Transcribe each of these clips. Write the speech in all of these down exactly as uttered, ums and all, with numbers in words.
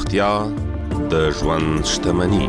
روغتیا د ژوند شتمني.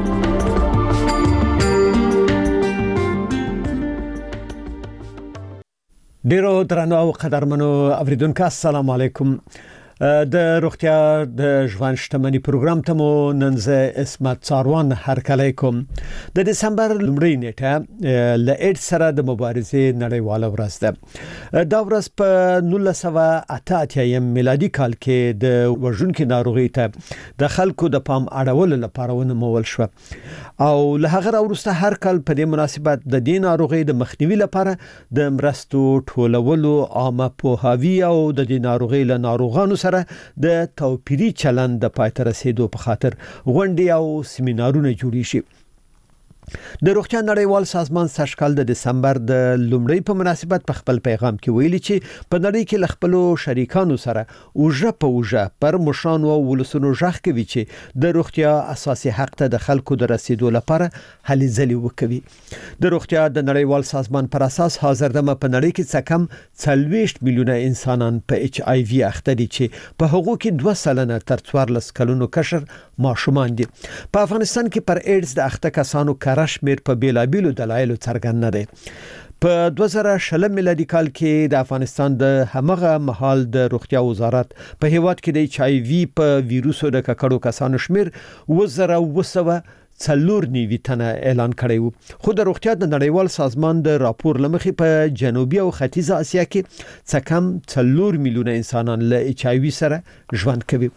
ډیرو درنو او قدرمنو اوریدونکو السلام علیکم. د روغتیا د ژوند شتمني پروګرام ته مو نن زه اسمت څاروان هرکلی کوم. د دسمبر لومړۍ نیټه ل ایډز سره د مبارزې نړیواله ورځ ده. دا ورځ په نولس سوه اته اتیا میلادي کال کې د وژونکو ناروغي ته د خلکو د پام اړولو لپاره ونومول شو او له هغه وروسته هر کال په دې مناسبت د دې ناروغي د مخنیوي لپاره د مرستو ټولولو عامه پوهاوی او د دې ناروغي له ناروغانو د توپیری چلند د پای ته رسیدو په خاطر غونډې او سیمینارونه جوړی شي. د روغتیا نړیوال سازمان سږکال د دسمبر د لومړۍ په مناسبت په خپل پیغام کې ویلي چې په نړۍ کې خپلو شریکانو سره اوجه په اوجه پر مشرانو او ولسونو ژغ کوي چې د روغتیا اساسي حق ته د خلکو د رسیدو لپاره هلې ځلې وکوي. د روغتیا د نړیوال سازمان پر اساس حاضر دمه په نړۍ کې څه کم څلوېښت میلیونه انسانان په ایچ آی وی اخته دي چې په هغو کې دوه سلنه تر څوارلس کلونو کشر ماشومان دي. په افغانستان کې پر ایډز د اخته کسانو رشمیر په بیلابیلو دلایلو څرګند نه دی. په دوه زره شل میلادي کال کې د افغانستان د همغه مهال د روغتیا وزارت په هیواد کې د ایچ آی وی په ویروسو د ککړو کسانو شمیر وزره وسوه څلور نیوي تنه اعلان کړی و. خو د روغتیا د نړیوال سازمان د راپور لمخې په جنوبي او ختیځه اسیا کې څه کم څلور میلیونه انسانان له ایچ آی وی سره ژوند کوي.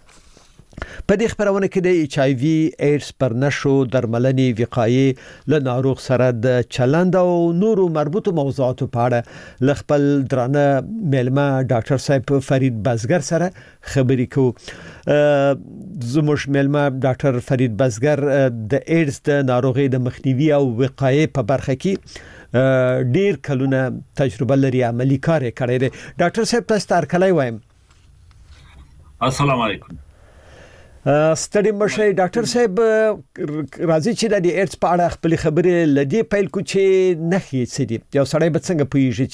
په دې خبرونه کې د ایچ آی وی ایډز پر نشو درملنې وقایې له ناروغ سره د چلند او نورو مربوطو موضوعاتو په اړه ل خپل درانه ملما ډاکټر صاحب فرید بزګر سره خبرې کوو. زموږ ملما ډاکټر فرید بزګر د ایډز د ناروغي د مخنیوي او وقایې په برخه کې ډیر کلونه تجربه لري، عملی کار کړی دی. ډاکټر صاحب تاسو ته هرکلی وایم. السلام علیکم. ستړي مشه ډاکټر صاحب، راځي چې د ایډز په اړه خپل خبرې لدی پیل کو چې نخي سدي یو سړی به څنګه پوهیږي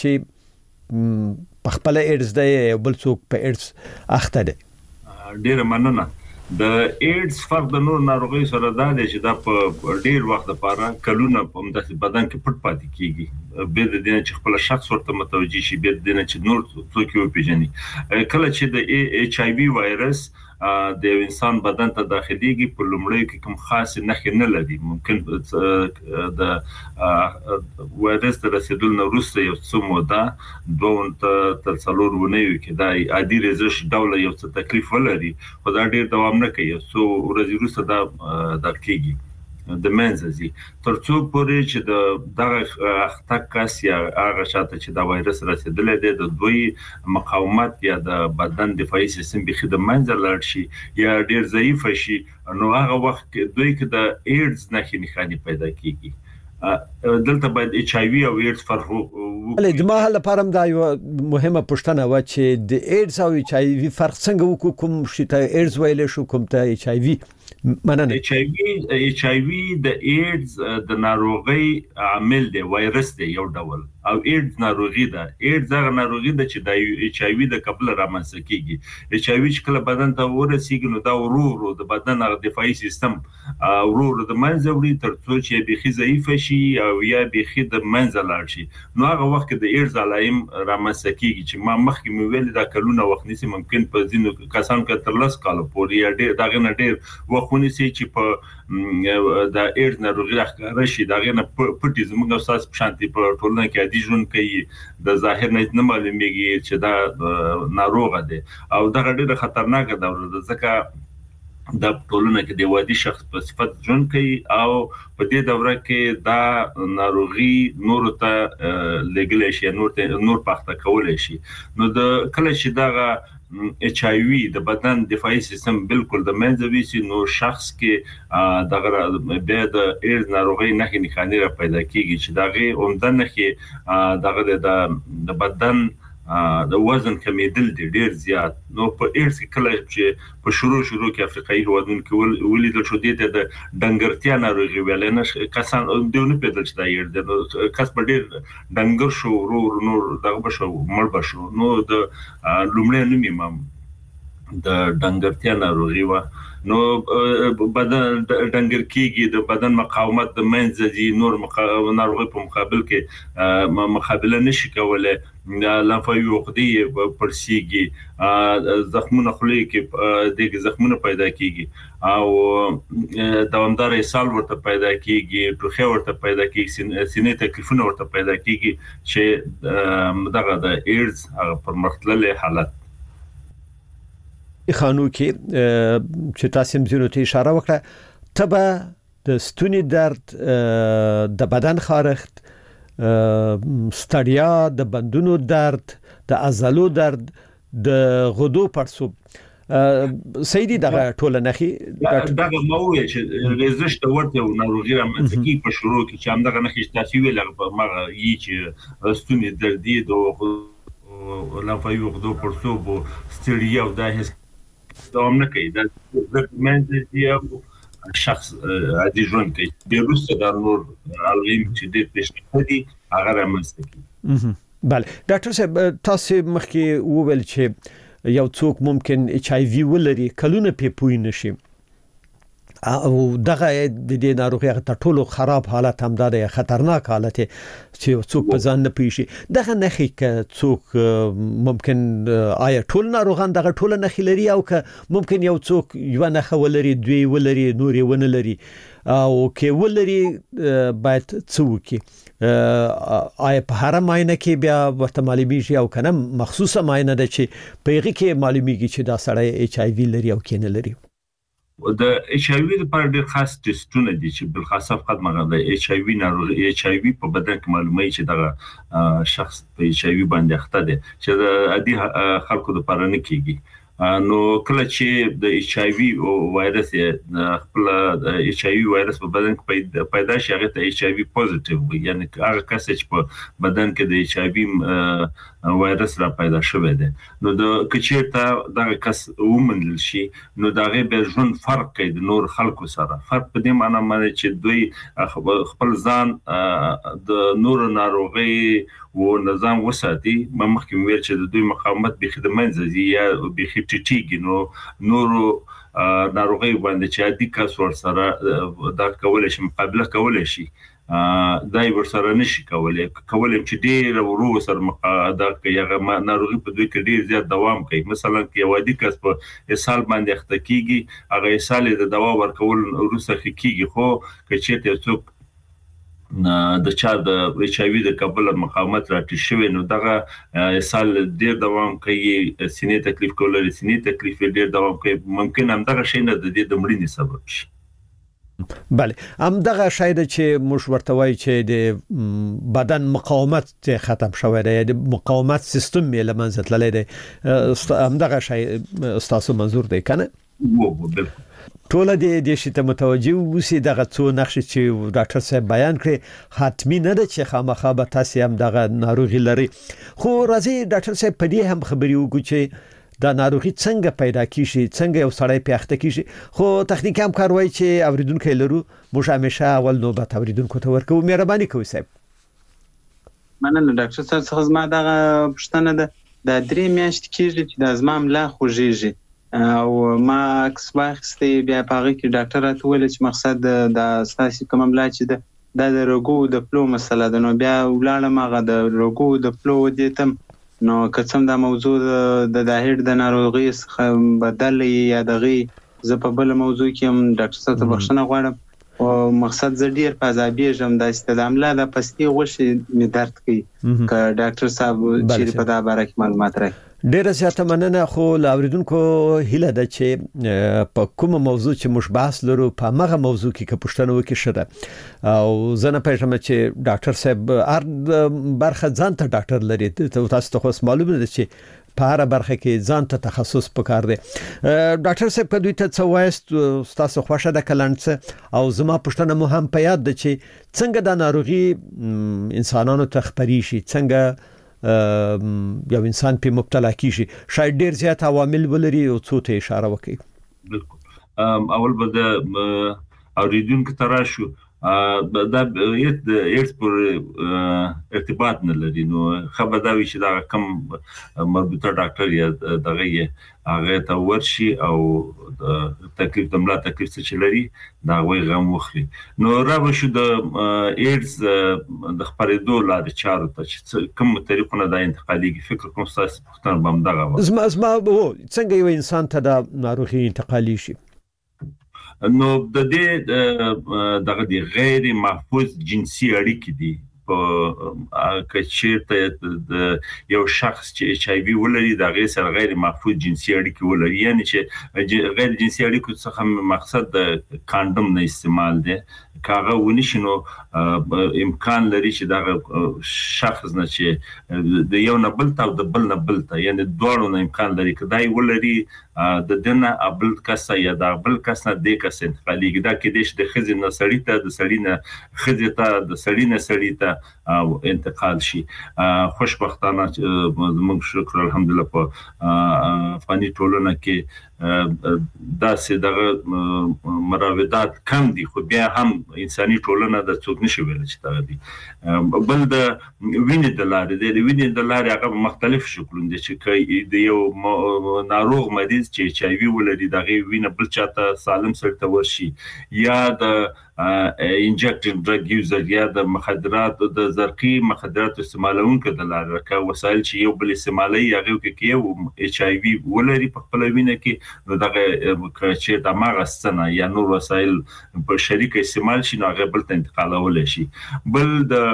چې په خپل ایډز دی بل څوک په ایډز اخته دی. ډیر مننه. د ایډز فرق د نور ناروغي سره دا دی چې دا په ډیر وخت لپاره کلونه په مدته بدن کې پټ پاتې کیږي به د دې چې خپل شخص ورته متوجي شي، به د دې چې نور څوک یو پیژني. کله چې د ایچ آی وی وایرس د انسان بدن ته داخليږي په لومړی کې کوم خاص نښې نه لري. ممکن د وایرس د رسیدل نه وروسته یو څه موده دوه تر څلور ونیو کې دا عادي رزش ډول یو څه تکلیف ولري، خو دا ډیر دوام نه کوي. سو ورځې وروسته دا د کېږي د منځي تر څو پورې چې د دغه اخته کس یا هغه شاته چې دا وایرس رسیدلی دی د دوی مقاومت یا د بدن دفاعي سیستم به د منځ لاړ شي یا ډیر ضعیف شي، نو هغه وخت دوی کې د ایډز نښې نښانې پیدا کیږي. دلته باید ایچ آی وی او ایډز فرق ولې د ما لپاره دا یو مهمه پوښتنه و چې د ایډز او ایچ آی وی فرق څنګه وکړو، کوم شي ته ایډز ویل شو کوم ته ایچ آی وی. مننه. ایچ آی وی ایچ آی وی د ایډز د ناروغي عامل دی، وایرس دی یو ډول، او ایډز ناروغي ده. ایډز هغه ناروغي ده چې د ایچ آی وی د قبل رامنځته کیږي. ایچ آی وی چې کله بدن ته ورسیږي نو دا ورو ورو د بدن هغه دفاعي سیستم ورو ورو د منځ وړي تر څو چې بيخي ضعیف شي او یا بيخي د منځ لاړ شي. نو هغه وخت د ایډز علایم رامنځته کیږي چې ما مخکې مې ویل دا کلونه وخت نسی، ممکن په ځینو کسانو کې تر لس کال پورې یا ډیر دغه نه ډیر وختونه سي چې په د ایډز ناروغي راخره شي. دغه نه پټي زموږ اساس په شانتي په ټولنه کې عادي ژوند کوي، د ظاهر نه معلومیږي چې دا ناروغه ده او دغه ډیره خطرناکه ده ځکه د ټولنه کې د وادي شخص په صفت ژوند کوي او په دې دوره کې دا ناروغي نور ته لګل شي، نور ته نور پخته کول شي. نو د کله چې دغه ایچ آی وی د بدن دفاعي سیستم بالکل د منځوي سي نو شخص کې دغه به د ایډز ناروغي نښې نښانې را پیدا کیږي چې دغه عمده نښې دغه د بدن د وزن کمیدل دي ډیر زیات. نو په ایډز کې کله چې په شروع شروع کې افریقایي هیوادونو کې ولیدل شو د ډنګرتیا ناروغي ویل نه کسان دیونه پیدل چې دا ایډز کس په ډیر ډنګر شو ورو نور دغه بشو مړ بشو. نو د لومړی نومي د ډنګرتیا ناروغي و نو بدن ډنګر کیږي د بدن مقاومت د منځ دي نور ناروغي په مقابل کې مقابله نشي کولای لمفاوي عقدې پرسيږي زخمونه خولي کې د زخمونه پیدا کیږي او دوامدار اسهال ورته پیدا کیږي ټوخه ورته پیدا کیږي سینې تکلیفونه ورته پیدا کیږي چې دغه د ایډز پر مختلل حالت خانو کې چې تاسو مزونو ته اشاره وکړه تبه د ستوني درد د بدن خارښت ستړیا د بندونو درد د عضلو درد د غدو پړسوب سیدی دغه ټوله نخي دغه موضوع چې ريزشت ورته ناروغي رامنځته کی په شروع کې چې هم دغه نخي تاسو ویل مغه یی چې ستوني درد دی د لمفاوي عقدو پړسوب ستړیا او د هیڅ دوام نه کوي د منځ دی شخص عادي ژوند کوي د روسه د نور علم چې د پېښې هغه رامنځته کوي. بله ډاکټر صاحب تاسو مخکې وویل چې یو څوک ممکن اچ آی وی ولري کلونه په پوی نشي او دغه د دې ناروغي ته ټولو خراب حالت هم ده خطرناک حالت چې څوک په ځان نه پیشي دغه نخي ک څوک ممکن آیا ټول ناروغان دغه ټول نخي لري او ک ممکن یو څوک یو نخه ولري دوی ولري نور یې ونه لري او کې ولري باید څوک آیا په هر معاینه کې بیا ورته معلومیږي او کنه مخصوصه معاینه ده چې پیغه کې معلومیږي چې دا سړی اچ آی وی لري او کې نه لري. د اچ آی وی لپاره ډېر خاص ټیسټونه دي چې بل خاصه فقط مغه د اچ آی وی ناروغي اچ آی وی په بدن کې معلومه چې دغه شخص په اچ آی وی باندې اخته دي چې د عادي خلکو لپاره نه کیږي نو کله چې د اچ آی وی او وایرس د خپل د اچ آی وی وایرس په بدن کې پیدا شي هغه ته اچ آی وی پوزټیو وي یعنی هغه کس چې په بدن کې د اچ آی وی وایرس را پیدا شوی دی نو د کچېرته دغه کس ومنل شي نو دغه به ژوند فرق کوي د نور خلکو سره فرق په دې معنی باندې چې دوی خپل ځان د نور ناروغي و نظام وساتي مخکې ویل چې د دوی مقاومت به خدمت زی یا به ټیټیږي نو نورو ناروغي باندې چې عادي کس ور سره دا کولای شي مقابله کولای شي دای ور سره نشي کولای کولای چې ډیر ورو سره دا یغه ناروغي په دوی کې ډیر زیات دوام کوي مثلا کې یو عادي کس په اسهال باندې اخته کیږي هغه اسهال د دوا ورکول وروسته کیږي خو چې ته څوک د چا د اچ آی وی د قبل مقاومت راټی شوی نو دغه سال ډیر دوام کوي سینې تکلیف کولای سینې تکلیف ډیر دوام کوي ممکن هم دغه شی نه د دې د مړینې سبب شي. بله هم دغه شی د چې موږ ورته وایي چې د بدن مقاومت ختم شوی دی د مقاومت سیستم یې لمنځه تللی دی هم دغه شی تاسو منظور دی کنه؟ وو بالکل ټول د دې شي ته متوجي وسی دغه څو نقش چې ډاکټر صاحب بیان کړي حتمی نه ده چې خامخا به تاسو هم دغه ناروغي لري خو راځي ډاکټر صاحب په دې هم خبري وکړو چې دا ناروغي څنګه پیدا کیږي څنګه یو سړی په اخته کیږي خو تخنیکی هم کار وایي چې اوریدونکو لرو موږ همیشه اول نوبت اوریدونکو ته ورکو مهرباني کوئ صاحب. مننه ډاکټر صاحب څه زما دغه پښتنه ده د درې میاشتې کېږي چې د ازما ملا خوږیږي او ما اکس واخستې بیا پاره کې ډاکټر راته ویل چې مقصد د اساسي کوم ملا چې د د رګو د فلو مسله ده نو بیا ولاړم هغه د رګو د فلو دیتم نو کڅم دا موضوع د داهیر د ناروغي څخه بدل یا دغه ز په بل موضوع کې هم ډاکټر صاحب ته بخښنه غواړم او مقصد ز ډیر پازابي جام د استدامله د پستی غوشي می درد کوي ک ډاکټر صاحب چې په دا باره کې معلومات راکړي. ډیره زیاته مننه خو لاوریدونکو هیله ده چې په کومه موضوع چې موږ بحث لرو په هغه موضوع کې که پوښتنه وکړي شته او زه نه پېژنم چې ډاکټر صاحب هر برخه ځان ته ډاکټر لري تاسو ته خو معلومه ده چې په هر برخه کې ځان ته تخصص پکار دی. ډاکټر صاحب کدوې ته څه وایست تاسو خوښه ده کلنڅ او زما پوښتنه مو هم په یاد ده چې څنګه د ناروغي انسانانو ته خپري شي څنګه یو انسان په مبتلا کیږي شاید ډیر زیات عوامل ولري او څه ته اشاره وکړي. بالکل اول به د اوریدونکو تراشو دا د ایډز پر ارتباط نه لري نو خبر دا وی چې دا کم مربوطه ډاکټر یا دغه یې هغه ته ورشي او تکلیف د ملا تکلیف څه لري دا وی غم وخري نو راو شو د ایډز د خبرېدو لارې چارو ته چې کوم طریقونه دا انتقالي فکر کوم تاسو پښتنه بم دغه زما زما څنګه یو انسان ته د ناروغي انتقالي شي نو د دې دغه دی غیر محفوظ جنسي اړیکې دي په کچېرته د یو شخص چې ایچ آی وی ولري د غیر سره غیر محفوظ جنسي اړیکې ولري یعنی چې غیر جنسي اړیکو څخه مقصد د کاندوم نه استعمال دی کاغه ونشنو امکان لري چې دا شخص نه چې د یو نه بل تا د بل نه بل تا یعنی دوړو نه امکان لري کدای ولري د دنه ابل کسه یا د بل کسه د کس انتقالي دا کې د خزې نه سړی ته د سړی نه خزې ته د سړی نه سړی ته انتقال شي خوشبختانه موږ شکر الحمدلله په فانی ټولنه کې دا سه دغه مراودات کم دي خو بیا هم انساني ټولنه د څوک نشي ویل چې دا دي بل د وینې د لارې د وینې د لارې هغه مختلف شکلونه دي چې کوي د یو ناروغ مریض چې ایچ آی وی ولري دغه وینه بل چاته سالم سره ته ورشي یا د انجکټیو ډرګ یوزر یا د مخدرات د زرقي مخدرات استعمالونکو د لارې کا وسایل چې یو بل استعمالي هغه کې یو ایچ آی وی ولري په خپل وینه کې نو دغه چې د ماغستنه یا نور وسایل په شریک استعمال شي نو هغه بل ته انتقالول شي بل د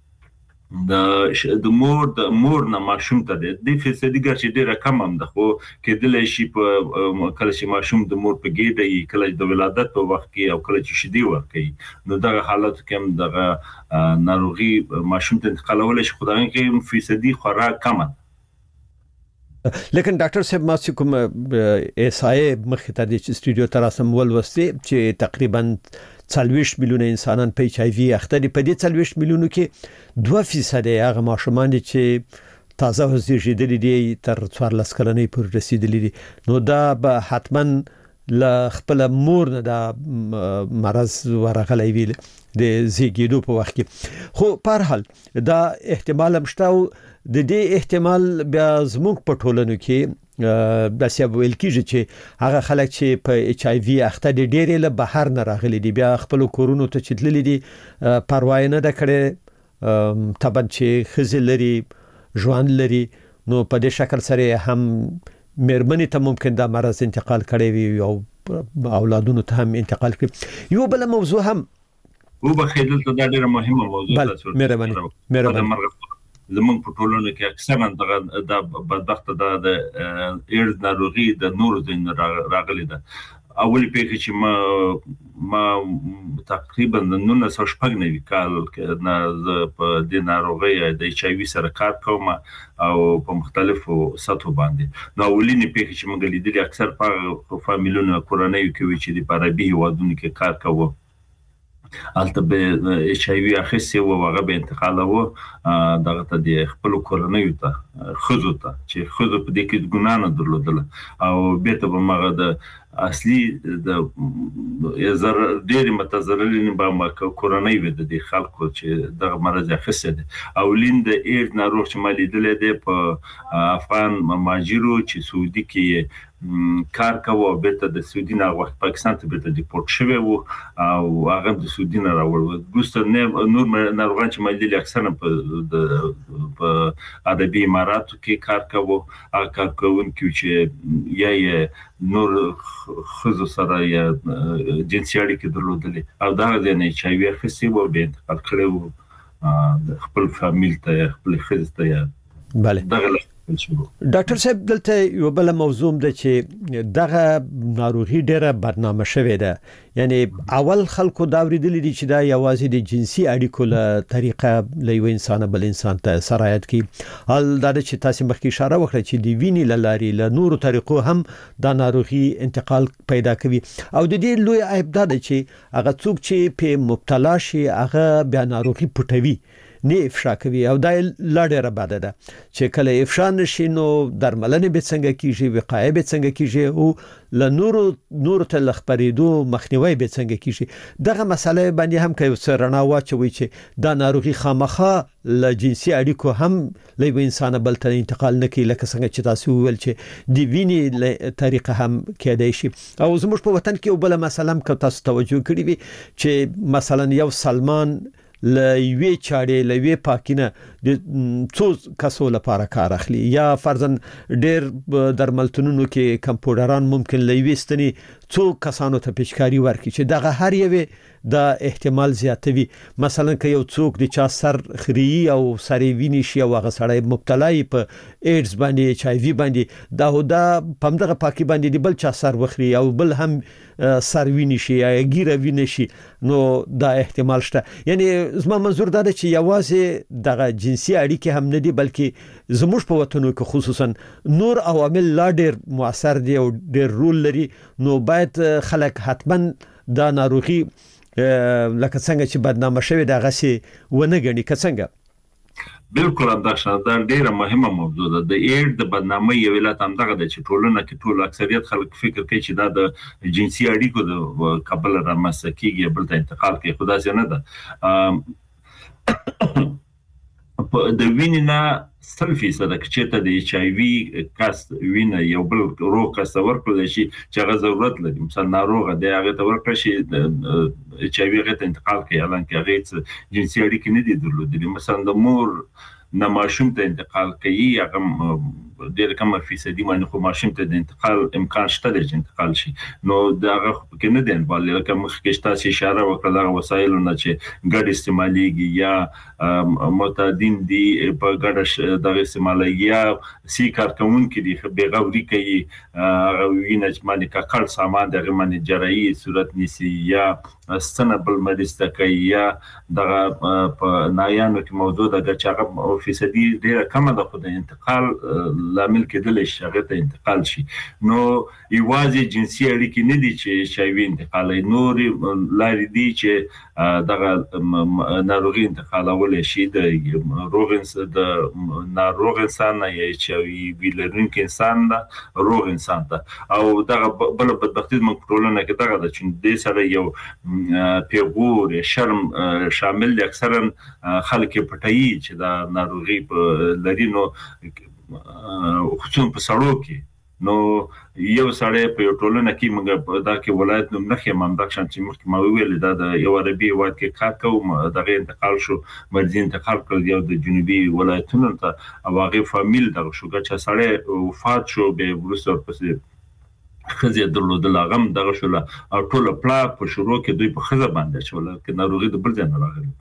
د د مور د مور نه ماشوم ته د فیصدي ګر چې ډیره کم هم ده خو کېدل شي په کله چې ماشوم د مور په ګېډه کله د ولادت په وخت کې او کله چې شیدې ورکوي نو دغه حالت کې هم دغه ناروغي ماشوم ته انتقالول شي خو دغه فیصدي خورا کم ده لیکن ډاکټر صاحب ما چې کوم ایس آی مخې ته د استودیو تر اسم ولوستي چې تقریبا څلويش میلیونه انسانان په ایچ آی وی اخته دي په دې څلويش میلیونو کې دوه فیصد هغه ماشومان دي چې تازه وزیږیدلي دي تر څوارلس کلنۍ پورې رسیدلي دي نو دا به حتما ل خپل مور نه د مرز ورغلی ویل د زیږیدو په وخت کې خو په هر حال دا احتمال مشته د دې احتمال بیا زموږ په ټولنو کې د سیاب ویل کیږي چې هغه خلک چې په ایچ آی وی اخته دي ډېر له بهر نه راغلي دي بیا خپل کورونو ته چتللي دي پروا نه د کړي طبعا چې خزل لري ژوند لري نو په دې شکل سره هم مېرمنې ته ممکن دا مرز انتقال کړي وي او اولادونو ته هم انتقال کړي یو بل موضوع هم او به خیدل ته دا ډیره مهمه موضوع ده مېرمنې مېرمنې زمونږ په ټولنه کې اکثرا دغه د بدبخت د ایډز ناروغي د نورو دین راغلي ده اول پیښه چې ما ما تقریبا د نولس سوه شپږ نوي کال کې نه په د ناروغي د ایچ آی وی سره کار کوم او په مختلفو سطحو باندې نو اولینی پیښه چې موږ لیدلې اکثر په فامیلونو کورنۍ کې چې د عربي هیوادونو کې کار کوي البته به ایچ آی وی اخیسته و هغه به انتقالوه دغه ته د خپل کورنۍ ته خزو ته چې خزو په دې کې ګنا نه درلودله او به ته به مغه د اصلي د زر ډېر متضررین به ما کورنۍ و د خلکو چې دغه مرز اخیسته دي او لیند ایر ناروغ چې مالي دله دي په افغان ماجرو چې سعودي کې کار کوي او به د سعودي نه وخت پاکستان ته به ډیپورت شوی وو او هغه د سعودي نه راوړل ګوستر نه نور ناروغان چې مالي اکثره په په عربي اماراتو کې کار کوي هغه کار کوونکي چې یا نور خزو سره یا جنسي اړیکې درلودلې او دا د نه ایچ آی وی اخیستي وو به انتقال کړو خپل فامیل ته خپل خزه ته یا بله ډاکټر صاحب دلته یو بل موضوع ده چې دغه ناروغي ډیره بدنامه شوې ده یعنی اول خلکو دا ورېدل دي چې دا یوازې د جنسي اړیکو له طریقه له یو انسان بل انسان ته سرایت کی حال دا چې تاسو مخکې اشاره وکړه چې د وینې لاري له نورو طریقو هم دا ناروغي انتقال پیدا کوي او د دې لوی عیب دا ده چې هغه څوک چې په مبتلا شي هغه بیا ناروغي پټوي نه افشا کوي او دا لا ډیره بده ده چې کله افشا نشي نو درملنه به څنګه کیږي وقایه به څنګه کیږي او ل نورو نور ته لخبرېدو مخنیوي به څنګه کیږي دغه مسله باندې هم کوي سرنا واچوي چې دا ناروغي خامخه ل جنسي اړیکو هم له انسان بل ته انتقال نه کوي لکه څنګه چې تاسو ویل چې دی ویني طریقه هم کېدای شي او زموږ په وطن کې بل مثلا که تاسو توجه کړی وي چې مثلا یو سلمان لوی چاړې لوی پاکینه د څو کسو لپاره کار اخلي یا فرضاً ډېر درملتونونو کې کمپیوټران ممکن لوي ستني څو کسانو ته پیشکاری ورکړي چې دغه هر یوه د احتمال زیاتوي مثلا که یو څوک د چا سر خري او سر ویني شي او هغه سړی مبتلا په ایډز باندې ایچ آی وی باندې دا دا پمدغه پاکي باندې دی بل چا سر وخري او بل هم سر ویني شي یا ګیره ویني شي نو دا احتمال شته یعنی زما منظور دا چې یوازې دغه جنسي اړیکې هم نه دي بلکې زموږ په وطنو کې خصوصا نور عوامل لا ډېر مؤثر دي او ډېر رول لري نو باید خلک حتما دا ناروغي لکه څنګه چې بدنامه شوی دا غسي ونه غني کڅنګه بالکل دا شاده ډیره مهمه موضوع ده د ایډ د بدنامي یو علت هم دغه چې ټولنه کې ټول اکثریت خلک فکر کوي چې دا د جنسي اړیکو د قبل رامنځته کیږي بل ته انتقال کوي خدا څنګه ده د وینې سل فیصد چې ته د ایچ آی وی کاست وینه یو بل روغ کاست ورکړل شي چې هغه ضرورت لري مثلا ناروغه د هغه ته ورکړل شي د ایچ آی وی غته انتقال کوي الان کې هغه جنسي اړیکې نه دي درلودلې مثلا د مور نه ماشوم ته انتقال کوي هغه ډېر کم فیصدي باندې خو ماشوم ته د انتقال امکان شته چې انتقال شي نو دا هغه کې نه دی بل لکه مخکې تاسو اشاره وکړه دا وسایل نه چې ګډ استعماليږي یا معتادین دي په ګډ د استعمالي یا سی کارکون کې دي بیغوري کوي وینې باندې کاکړ سامان دغه باندې جراحي صورت نیسي یا سنبل مدسته کوي یا دغه په نایانو کې موجود د چاغه فیصدي ډیره کم ده خو د انتقال لامل کېدل شي هغه ته انتقال شي نو یوازې جنسي اړیکې نه دي چې شایوي انتقال نور لاري دي چې دغه ناروغي انتقالول شي د روغ د ناروغ انسان یا چې ویلرونکو انسان دا روغ انسان ته او دغه بل بدبختی موږ ټولنه کې دغه د چې د سره یو پیغور شرم شامل دي اکثرا خلک پټایي چې دا ناروغي لري نو خصوصا په سړو کې نو یو سړی په ټولنه کې موږ دا کې ولایت نوم نه خیم هم دا چې مخکې ما ویل دا د یو عربي واد کې کار کوم دغه انتقال شو مرزي انتقال کړ یو د جنوبي ولایتونو ته او هغه فامیل دغه شو چې سړی وفات شو به ورسره پسې خزه درلودل غم دغه شو او ټول پلا په شروع کې دوی په خزه باندې شو چې ناروغي د بل ځای نه راغله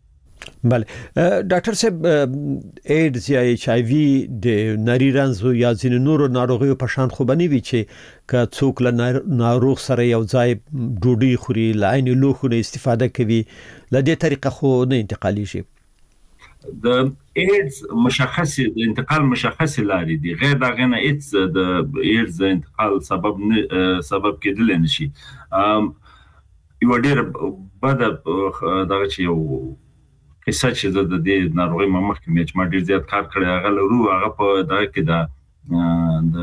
بله ډاکټر صاحب ایډز یا ایچ آی وی د نری رنځ یا ځینې نورو ناروغیو په شان خو بنوي چې که څوک له ناروغ سره یو ځای ډوډۍ خوري له عین لوښو نه استفاده کوي له دې طریقه خو نه انتقالي شي د ایډز مشخص د انتقال مشخص لاري دي غیر دغه نه ایډز د ایډز انتقال سبب سبب کېدل نشي یو ډېر بد دغه چې یو کیسه چې د دې ناروغي مخکې مې چې ما ډېر زیات کار کړی هغه لرو هغه په دغه کې د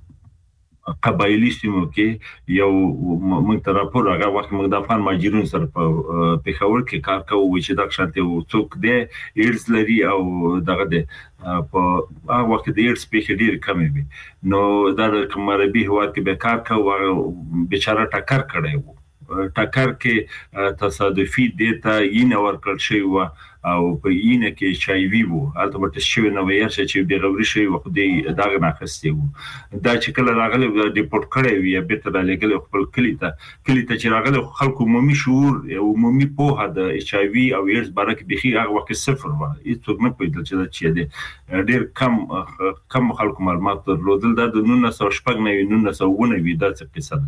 د قبایلی سیمو کې یو موږ ته راپور هغه وخت موږ د افغان ماجرون سره په پیښور کې کار کوو چې دا شانته څوک دی ایډز لري او دغه د په هغه وخت د ایډز پیښې ډېر کمې وي نو دا د کومربي هواد کې به کار کوو بیچاره ټکر کړی وو ټکر کې تصادفي دیتا یې نور کړل شوی و او په یینه کې چایوي وو البته ورته شوی نو ویل چې بیغوري شوی و خو دې داغه ناخسته وو دا چې کله راغلی ډیپورت کړی وي بیرته د لګل خپل کلی ته کلی ته چې راغلی خلکو عمومي شعور او عمومي پوهه د ایچ آی وی او ایډز بارک بخي هغه وخت صفر و هیڅ نه پوهیدل چې دا چې دی ډیر کم کم خلکو معلومات درلودل دا د نولس سوه شپږ نوي نولس سوه اووه نوي دا څه قصه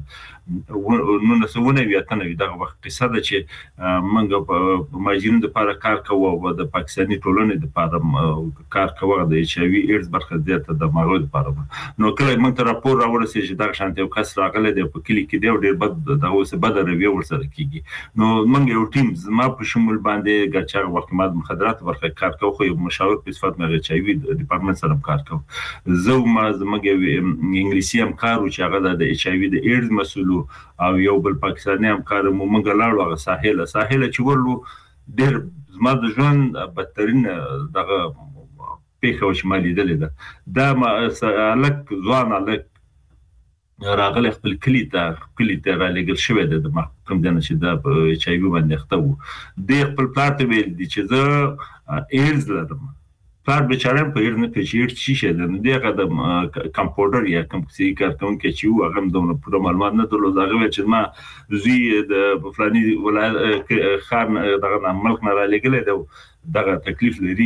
ده نولس سوه اووه نوي اته نوي دغه وخت قصه ده چې موږ په ماجرین د لپاره کار کوو او د پاکستاني ټولنې لپاره کار کوي د ایچ آی وی ایډز برخه زیاته د ماغو لپاره نو کله موږ ته راپور راورسېږي چې دا شانتي کس راغلی دی په کلی کې دی ډېر بد دا اوس بد رویه ورسره کیږي نو موږ یو ټیم زما په شمول باندې ګرچا وخت ما د مخدرات برخه کار کوي خو یو مشاور په صفت مې ایچ آی وی ډپارټمنټ سره کار کوي زه ما زموږ انګلیسي هم کار او چې هغه د ایچ آی وی د ایډز مسولو او یو بل پاکستاني هم کار مو موږ لاړو هغه ساحل ساحل چې ورلو ډېر زما د ژوند بدترین دغه پیښه او شمالي دلې ده دا ما الک ځوان الک راغلی خپل کلی ته کلی ته را لګل شوی د محکم دنه چې دا ایچ آی وی باندې اخته وو د خپل پلار ته ویل دي چې زه ایډز لرم پلار بیچاره په ایډز نه پیچیر شي شه د دغه د کمپیوټر یا کوم څه کار کوم کې چې و هغه د پوره معلومات نه درلود هغه چې ما زوی د فلاني ولایت خار دغه ملک نه را لګل دغه تکلیف لري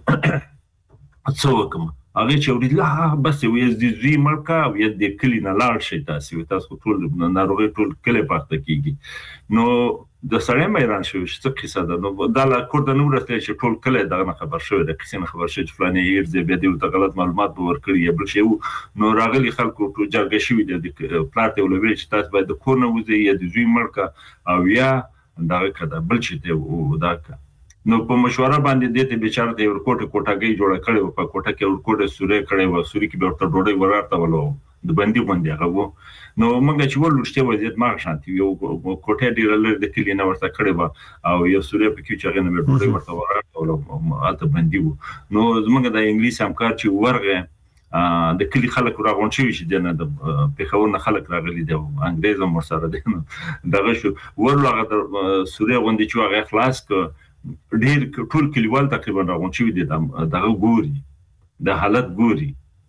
څو کوم هغه چې ورته لا بس یو د زوی ملکا او د کلی نه لاړ شي تاسو تاسو ټول ناروغي ټول کلی پاتې کیږي نو د سړی مېران شو چې څه قصه ده نو دا لا کور د نور ته چې ټول کلی دغه خبر شوی د کسین خبر شوی چې فلاني ایډز به دی د غلط معلومات ورکړي یا بل شی نو راغلي خلکو ټول جرګه شوی د پلاټ ولوي چې تاسو باید د کور نه وځي یا د زوی ملکا او یا دغه کده بل شي ته دا نو په مشوره باندې د دې بیچاره د ورکوټه کوټاګي جوړه کړي او په کوټه کې ورکوټه سورې کړي و سوري کې به ورته ډوډۍ ورارته ولو د بندي باندې هغه نو موږ چې ولورشته وضعیت ما شانتي یو کوټه ډیر لږ د کلی نه ورته کړي و او یو سوري په کې چې هغه نه ډوډۍ ورته ورارته ولو اته بندي وو نو زموږ د انګلیسي همکار چې ورغه د کلی خلک راغون شي چې د پیښور نه خلک راغلي دي انګريز هم ورسره دي دغه شو ورلغه سوري غوندي چې هغه خلاص ک ډیر ټول کلیوال تقریبا راغون شوی دي دغه ګوري د حالت ګوري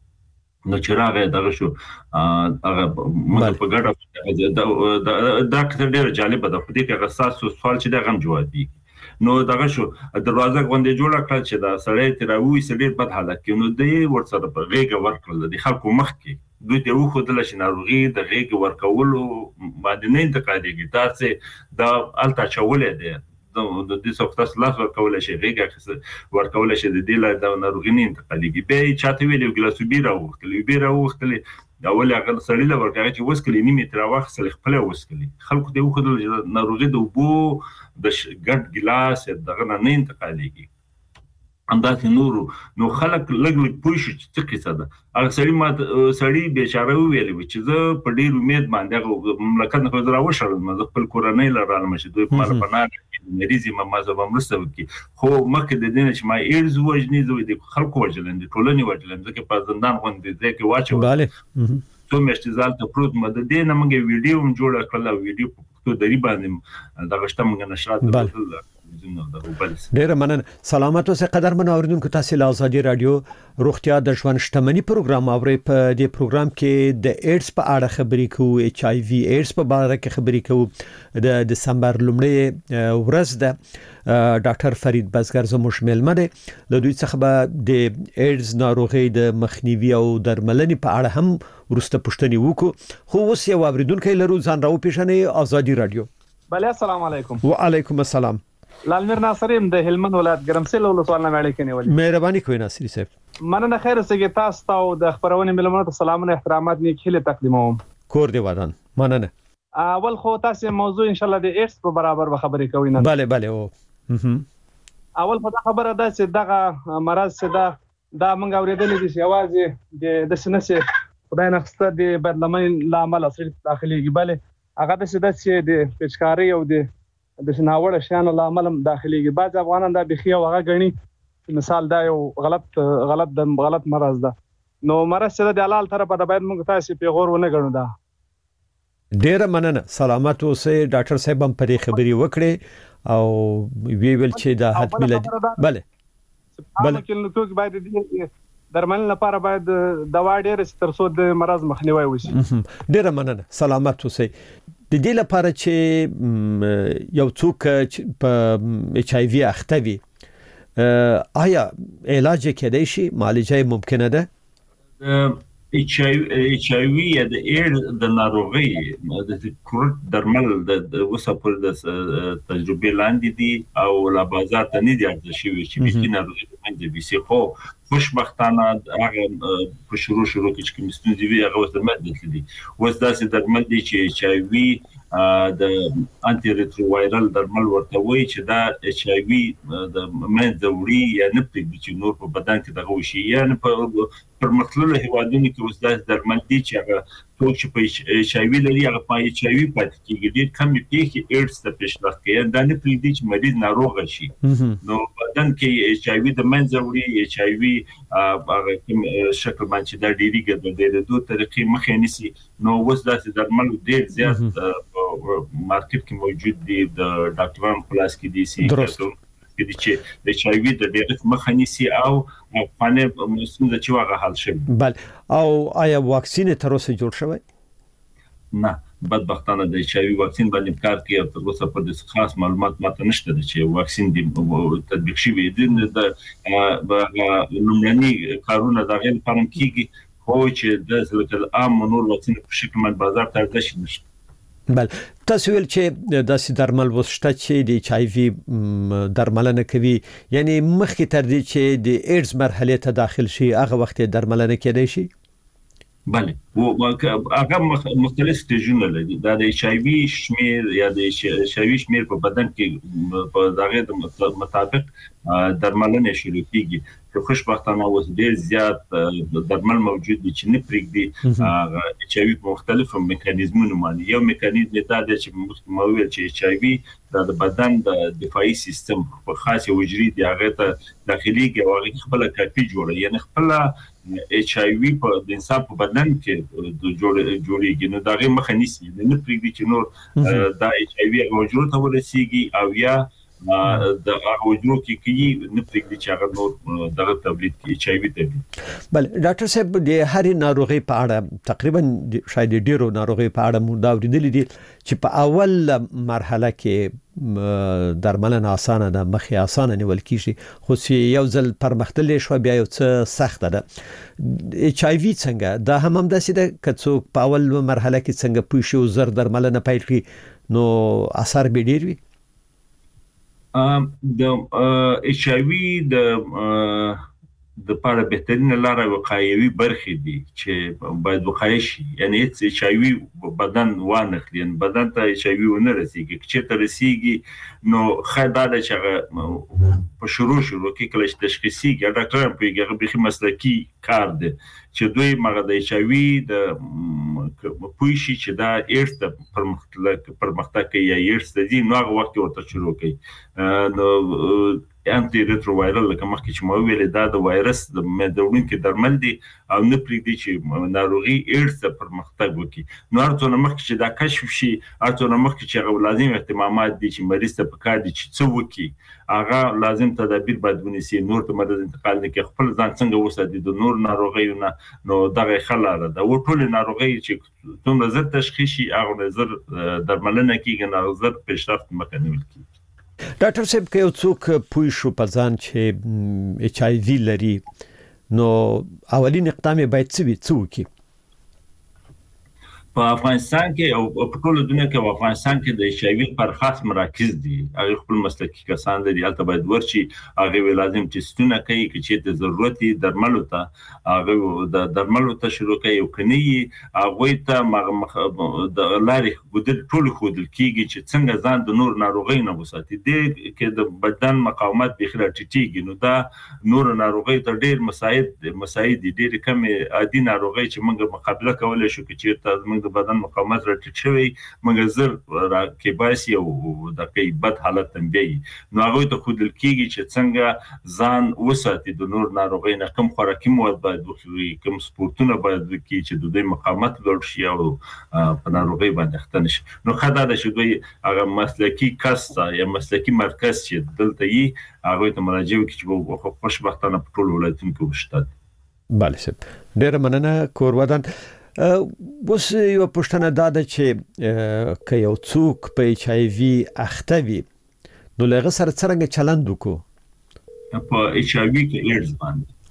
نو چې راغی دغه شو هغه موږ په ګډه دا دا کتر ډیر جالب ده په دې کې غساس سوال چې دغه جواب دی نو دغه شو دروازه غونډه جوړه کړل چې دا سړی تراوي سړي په حالت کې نو دی ورسره په غیګه ورکړل د خلکو مخ کې دوی ته وخدل چې ناروغي د غیګه ورکولو باندې نه انتقالېږي تاسو دا الته چولې ده د دې سوختاس لاس ورکول شي غیګه ورکول شي د دې لا د ناروغي نه انتقالېږي به چاته ویلو ګلاسو بیره وختلی بیره وختلی دا ول هغه سړی له ورکه چې وسکلی نیمه تر واخ سره خپل وسکلی خلکو ته وخدل ناروغي د وبو د ګډ ګلاس دغه نه انتقالېږي انداز نور نو خلک لګ لګ پوښ چې څه قصه ده هغه سړی ما سړی بیچاره ویلې چې زه په ډیر امید باندې مملکت نه خو راوښل ما خپل کورنۍ لرال مشه دوی په پناه مریضي ما مازه بمرسته وکي خو مکه د دې چې ما ایرز وجنی زوی د خلکو وجلند ټولنی وجلند ځکه په زندان غوندې ځکه واچو bale ته مشت زالته پروت مده دې نه موږ ویډیو هم جوړ کړل ویډیو په دری باندې دا غشته موږ نشرات بدل ډیره مننه سلامات اوسه قدرمن اوریدونکو تاسو له ازادي رادیو روغتیا د ژوند شتمنۍ پروګرام اوري په دې پروګرام کې د ایډز په اړه خبرې کوو ایچ آی وی ایډز په اړه کې خبرې کوو د دسمبر لومړۍ ورځ ده ډاکټر فرید بزګر زموږ مېلمه دی له دوی څخه به د ایډز ناروغي د مخنیوي او درملنې په اړه هم ورسته پوښتنې وکړو خو اوس یو اوریدونکو لرو ځان راو پیژنې ازادي رادیو بله السلام علیکم وعلیکم السلام لالمیر ناصریم د هلمند ولایت ګرمسل ولسوال نه وړي کني ولې مهرباني کوئ ناصری صاحب مننه خیر سګی تاسو ته د خبرونه ملمنو ته سلامونه احترامات نیک هله تقدیموم کور دی ودان مننه اول خو تاسو موضوع ان شاء الله د ایډز په برابر به خبرې کوي نه bale bale او اول په خبره ده چې دغه مرض څه ده دا موږ اوریدلې دي چې आवाज د سنسه خدای نه خسته د بدلمن لامل اصلي داخليږي bale هغه د څه د چې د پچکاری او د د شناوړ شان لامل داخليږي بعض افغانان دا بخي او هغه غني مثال دا یو غلط غلط د غلط مرض ده نو مرض څه د حلال طرفه د باید موږ تاسو په غور ونه غنو دا ډیر مننه سلامات اوسه ډاکټر صاحب هم پرې خبري وکړي او وی ویل چې دا حتمی لدی bale bale کله نو باید د درمل لپاره باید دوا ډیر ترڅو د مرض مخنیوي وشي ډیر مننه سلامات اوسه د دې لپاره چې یو څوک په ایچ آی وی اخته وي آیا علاج کېدای شي معالجه ممکنه ده ایچ آی وی یا د ایر د ناروغي د کورت درمل د وسپور د تجربه لاندې دي او لا بازار ته نه دي ارزښت شوی چې بيخي ناروغي باندې بي سي خو خوشبختانه هغه په شروع شروع کې چې کوم ستونزې وي هغه اوس درمل دي اوس داسې درمل دي چې ایچ آی وی د انټي ریټرووایرل درمل ورته وایي چې دا ایچ آی وی د منځ وړي یا نه پېږي چې نور په بدن کې دغه وشي یا نه په پرمختللو هیوادونو کې اوس داسې درمل دي چې هغه څوک چې په ایچ آی وی لري هغه په ایچ آی وی پاتې کېږي ډېر کم پیښې ایډز ته پیشرفت کوي دا نه پرېږدي چې مریض ناروغ شي نو بدن کې ایچ آی وی د منځ وړي ایچ آی وی هغه کوم شکل باندې دا ډېری ګډوډي د دوه طریقې مخه نیسي نو اوس داسې درمل ډېر زیات مارکیټ کې موجود دي د ډاکټرانو خلاص کې دي سي کې چې د ایچ آی وی د ډېر مخه نیسي او افغاني مسله چې واغه حل شي بل او آیا واکسین تر اوسه جوړ شوی نه بدبختانه د ایچ آی وی واکسین باندې کار کوي او تر اوسه په دې خاص معلومات ماته نشته چې واکسین دی تطبیق شوی دی د لومړني کارونه د غیر پرم کیږي خو چې د ځل عام نور واکسین په شکل باندې بازار ته رسیدل نشي بل تاسو ویل چې داسې درمل وسته چې د ایچ آی وی درملنه کوي یعنی مخکې تر دې چې د ایډز مرحله ته داخل شي هغه وخت درملنه کېدای شي بله او هغه مختلف سټیجونه لري دا د ایچ آی وی شمیر یا د ایچ آی وی شمیر په بدن کې په دغه مطابق درملنه شروع کیږي خو خوشبختانه اوس ډیر زیات درمل موجود دي چې نه پرېږدي ایچ آی وی په مختلفو میکانیزمونو باندې یو میکانیزم دا دی چې مویل چې ایچ آی وی د بدن د دفاعي سیستم په خاصه وجري دی هغه ته داخلي کې هغه خپل کاپي جوړه یعنی خپل ایچ آی وی په د انسان په بدن کې د جوړ جوړیږي نو دغه مخه نیسي نه پرېږدي چې نور دا ایچ آی وی وجود ته ورسیږي او یا د هغه وجود کې کې نه پرېږدي چې هغه نور دغه تولید کې ایچ آی وی ته بل ډاکټر صاحب د هر ناروغي په اړه تقریبا شاید ډیرو ناروغي په اړه مو دا ورېدل دي چې په اول مرحله کې درملنه اسانه ده مخې اسانه نیول کیږي خو چې یو ځل پرمختللی شو بیا یو څه سخت ده ایچ آی وی څنګه دا هم هم داسې ده که څوک په اول مرحله کې څنګه پوه شي او زر درملنه پیل کړي نو اثر به ډیر وي د ایچ آی وی د د لپاره بهترینه لاره وقایوي برخې دي چې باید وقایي شي یعنی ایچ آی وی بدن وانخلي یعنی بدن ته ایچ آی وی ونه رسیږي چې ته رسیږي نو خدای د چې په شروع شروع کې کله چې تشخیصي ډاکټر په هغه بخي مسلکی کار دی چې دوی مغه د ایچ آی وی د پوي شي چې دا ایرته پرمختګ پرمختګ کوي یا ایرته دي نو هغه وخت ورته شروع کوي نو انټي ریټرووایرل لکه مخکې چې مو ویل دا د وایرس د مدونکو درمل دي او نه پرېږدي چې ناروغي ایرته پرمختګ وکړي نو ارته مخکې چې دا کشف شي ارته مخکې چې هغه لازم اهتمامات دي چې مریض ته پکار دي چې څه وکړي هغه لازم تدابیر باید ونیسي نور ته مرض انتقال نه کوي خپل ځان څنګه وساتي د نور ناروغیو نه نو دغه خلاره دا و ټول ناروغي چې څومره زر تشخیص شي هغه زر درملنه کیږي نه زر پیشرفت مکنول کیږي ډاکټر صاحب که یو څوک پوه شو په ځان چې ایچ آی وی لري نو اولین اقدام باید څه وي څه وکړي په افغانستان کې او په ټول دنیا کې په افغانستان کې د ایچ آی وی پر خاص مراکز دي هغه خپل مسلکي کسان دي البته باید ورشي هغه لازم ټیسټونه کوي چې د ضرورتي درملو ته هغه د درملو ته شروع کوي او کني هغه ته د لارې ګډ ټول خودل کیږي چې څنګه ځان د نور ناروغي نه وساتي د کې د بدن مقاومت بخره ټیټیږي نو دا نور ناروغي ته ډېر مساعد مساعد دي ډېر کم عادي ناروغي چې موږ مقابله کولای شو چې ته د بدن مقاومت راټیټ شوی مګر زر کې باسي او د کې بد حالت هم دی نو هغه ته خودل کیږي چې څنګه ځان وساتي د نور ناروغي نه کم خوراکي مواد باید وخوري کم سپورتونه باید وکړي چې د دوی مقاومت لوړ شي او په ناروغي باندې اخته نشي نو خدای د شوی هغه مسلکی کاستا یا مسلکی مرکز چې دلته یې هغه ته مراجعه وکړي چې خوشبختانه په ټول ولایتونو کې وشته بله سب ډېر مننه کورودان اوس یو پوښتنه دا ده چې که یو څوک په ایچ آی وی اخته وي نو له هغه سره څرنګه چلند وکړو په ایچ آی وی کې ایډز باندې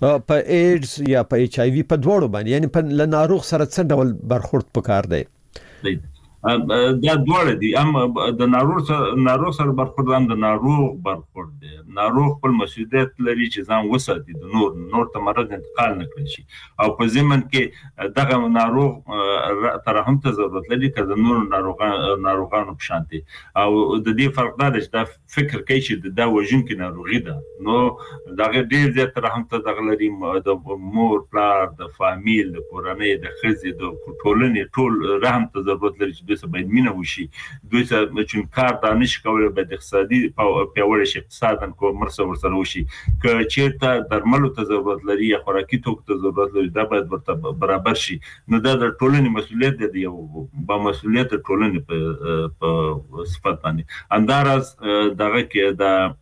په ایډز یا په ایچ آی وی په دواړو باندې، یعنی په ناروغ سره څه ډول برخورد پکار دی؟ دا دواړه دي، هم د ناروغ سره ناروغ سره برخورد، هم د ناروغ برخورد دی. ناروغ خپل مسؤلیت لري چې ځان وساتي، د نور نور ته مرض انتقال نه کړي شي، او په ضمن کې دغه ناروغ ترحم ته ضرورت لري که د نور ناروغانو ناروغانو په شان دي. او د دې فرق دا دی چې دا فکر کوي چې دا وژونکې ناروغي ده، نو دغه ډېر زیات ترحم ته دغه لري، د مور پلار د فامیل د کورنۍ د ښځې د ټولنې ټول رحم ته ضرورت لري چې دوی سره باید مینه وشي، دوی سره چې کار دا نشي کولی باید اقتصادي پیاوړی شي، اقتصادا کو مرسته ورسره وشي، که چېرته درملو ته ضرورت لري یا خوراکي توکو ته ضرورت لري دا باید ورته برابر شي. نو دا د ټولنې مسؤلیت دی، د یو بامسؤلیت ټولنې په په صفت باندې. همداراز دغه کې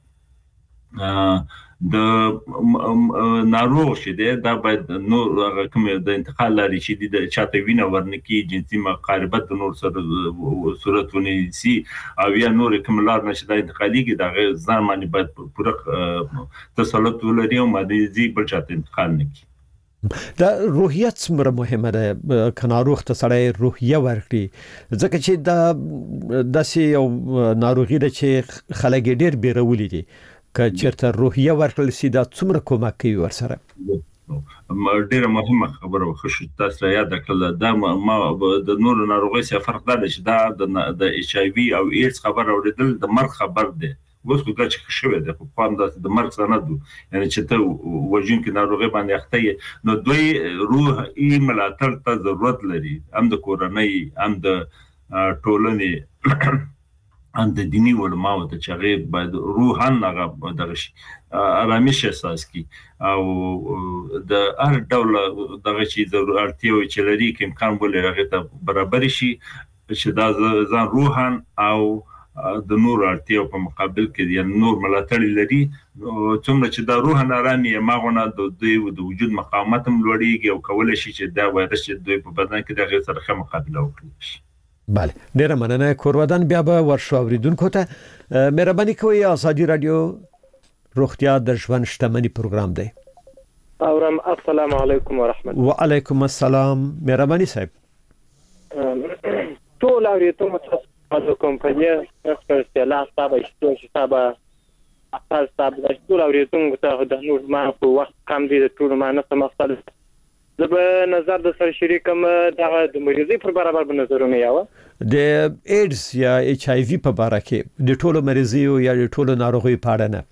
د د ناروغ چې دی دا باید نور هغه کوم د انتقال لارې چې دي د چاته وینه ورنکي، جنسي مقاربت د نور سره صورت ونیسي، او یا نور کوم لار نشي دا انتقالېږي، د هغې ځان باندې باید پوره تسلط ولري او مریضي بل چاته انتقال نه کړي. دا روحیت څومره مهمه ده که ناروغ ته سړی روحیه ورکړي؟ ځکه چې دا داسې یو ناروغي ده چې خلک یې ډېر بیرولي دي، که چېرته روحیه ورکړل شي دا څومره کومک کوي ورسره؟ ډېره مهمه خبره وه چې تاسو را یاده کړله. دا ما د نورو ناروغیو سره فرق دا دی چې دا د ایچ آی وي او ایډز خبر اورېدل د مرګ خبر دی. اوس خو دا چې ښه شوی دی، خو پخوا هم داسې د مرګ سره نه دو، یعنې چې ته وژونکې ناروغۍ باندې اخته یې، نو دوی روحي ملاتړ ته ضرورت لري، هم د کورنۍ هم د ټولنې هم د دیني علماو ته چې هغې باید روحاً هغه دغه شي ارامش احساس کړي، او د هر ډول دغه شي اړتیاوې چې لري که امکان ولري هغې ته برابرې شي، چې دا ځان روحاً او د نور اړتیاو په مقابل کې یعنې نور ملاتړ لري. څومره چې دا روحاً ارام یې هماغونه د دوی د وجود مقاومت هم لوړېږي، او کولی شي چې دا وایرس چې دوی په بدن کې د هغې سره ښه مقابله وکړي. بله، ډیره مننه کورودن. بیا به ورشو اوریدونکو ته مهرباني کوئ. ازادي رادیو روغتیا د ژوند شتمني پروګرام دی. اورم. السلام علیکم ورحمت الله. وعلیکم السلام. مهرباني صاحب. ټول اوریدونکو ته د کمپنۍ سپیشل صاحب اشتو صاحب اصل صاحب د ټول اوریدونکو ته د نور ما په وخت کم دي، د ټول ما نه سمختل زه به نظر د سره شریکم دغه د مریضۍ پر برابر به نظرونه یاوه د ایډز یا ایچ آی وی په باره کې د ټولو مریضیو یا د ټولو ناروغیو په اړه نه.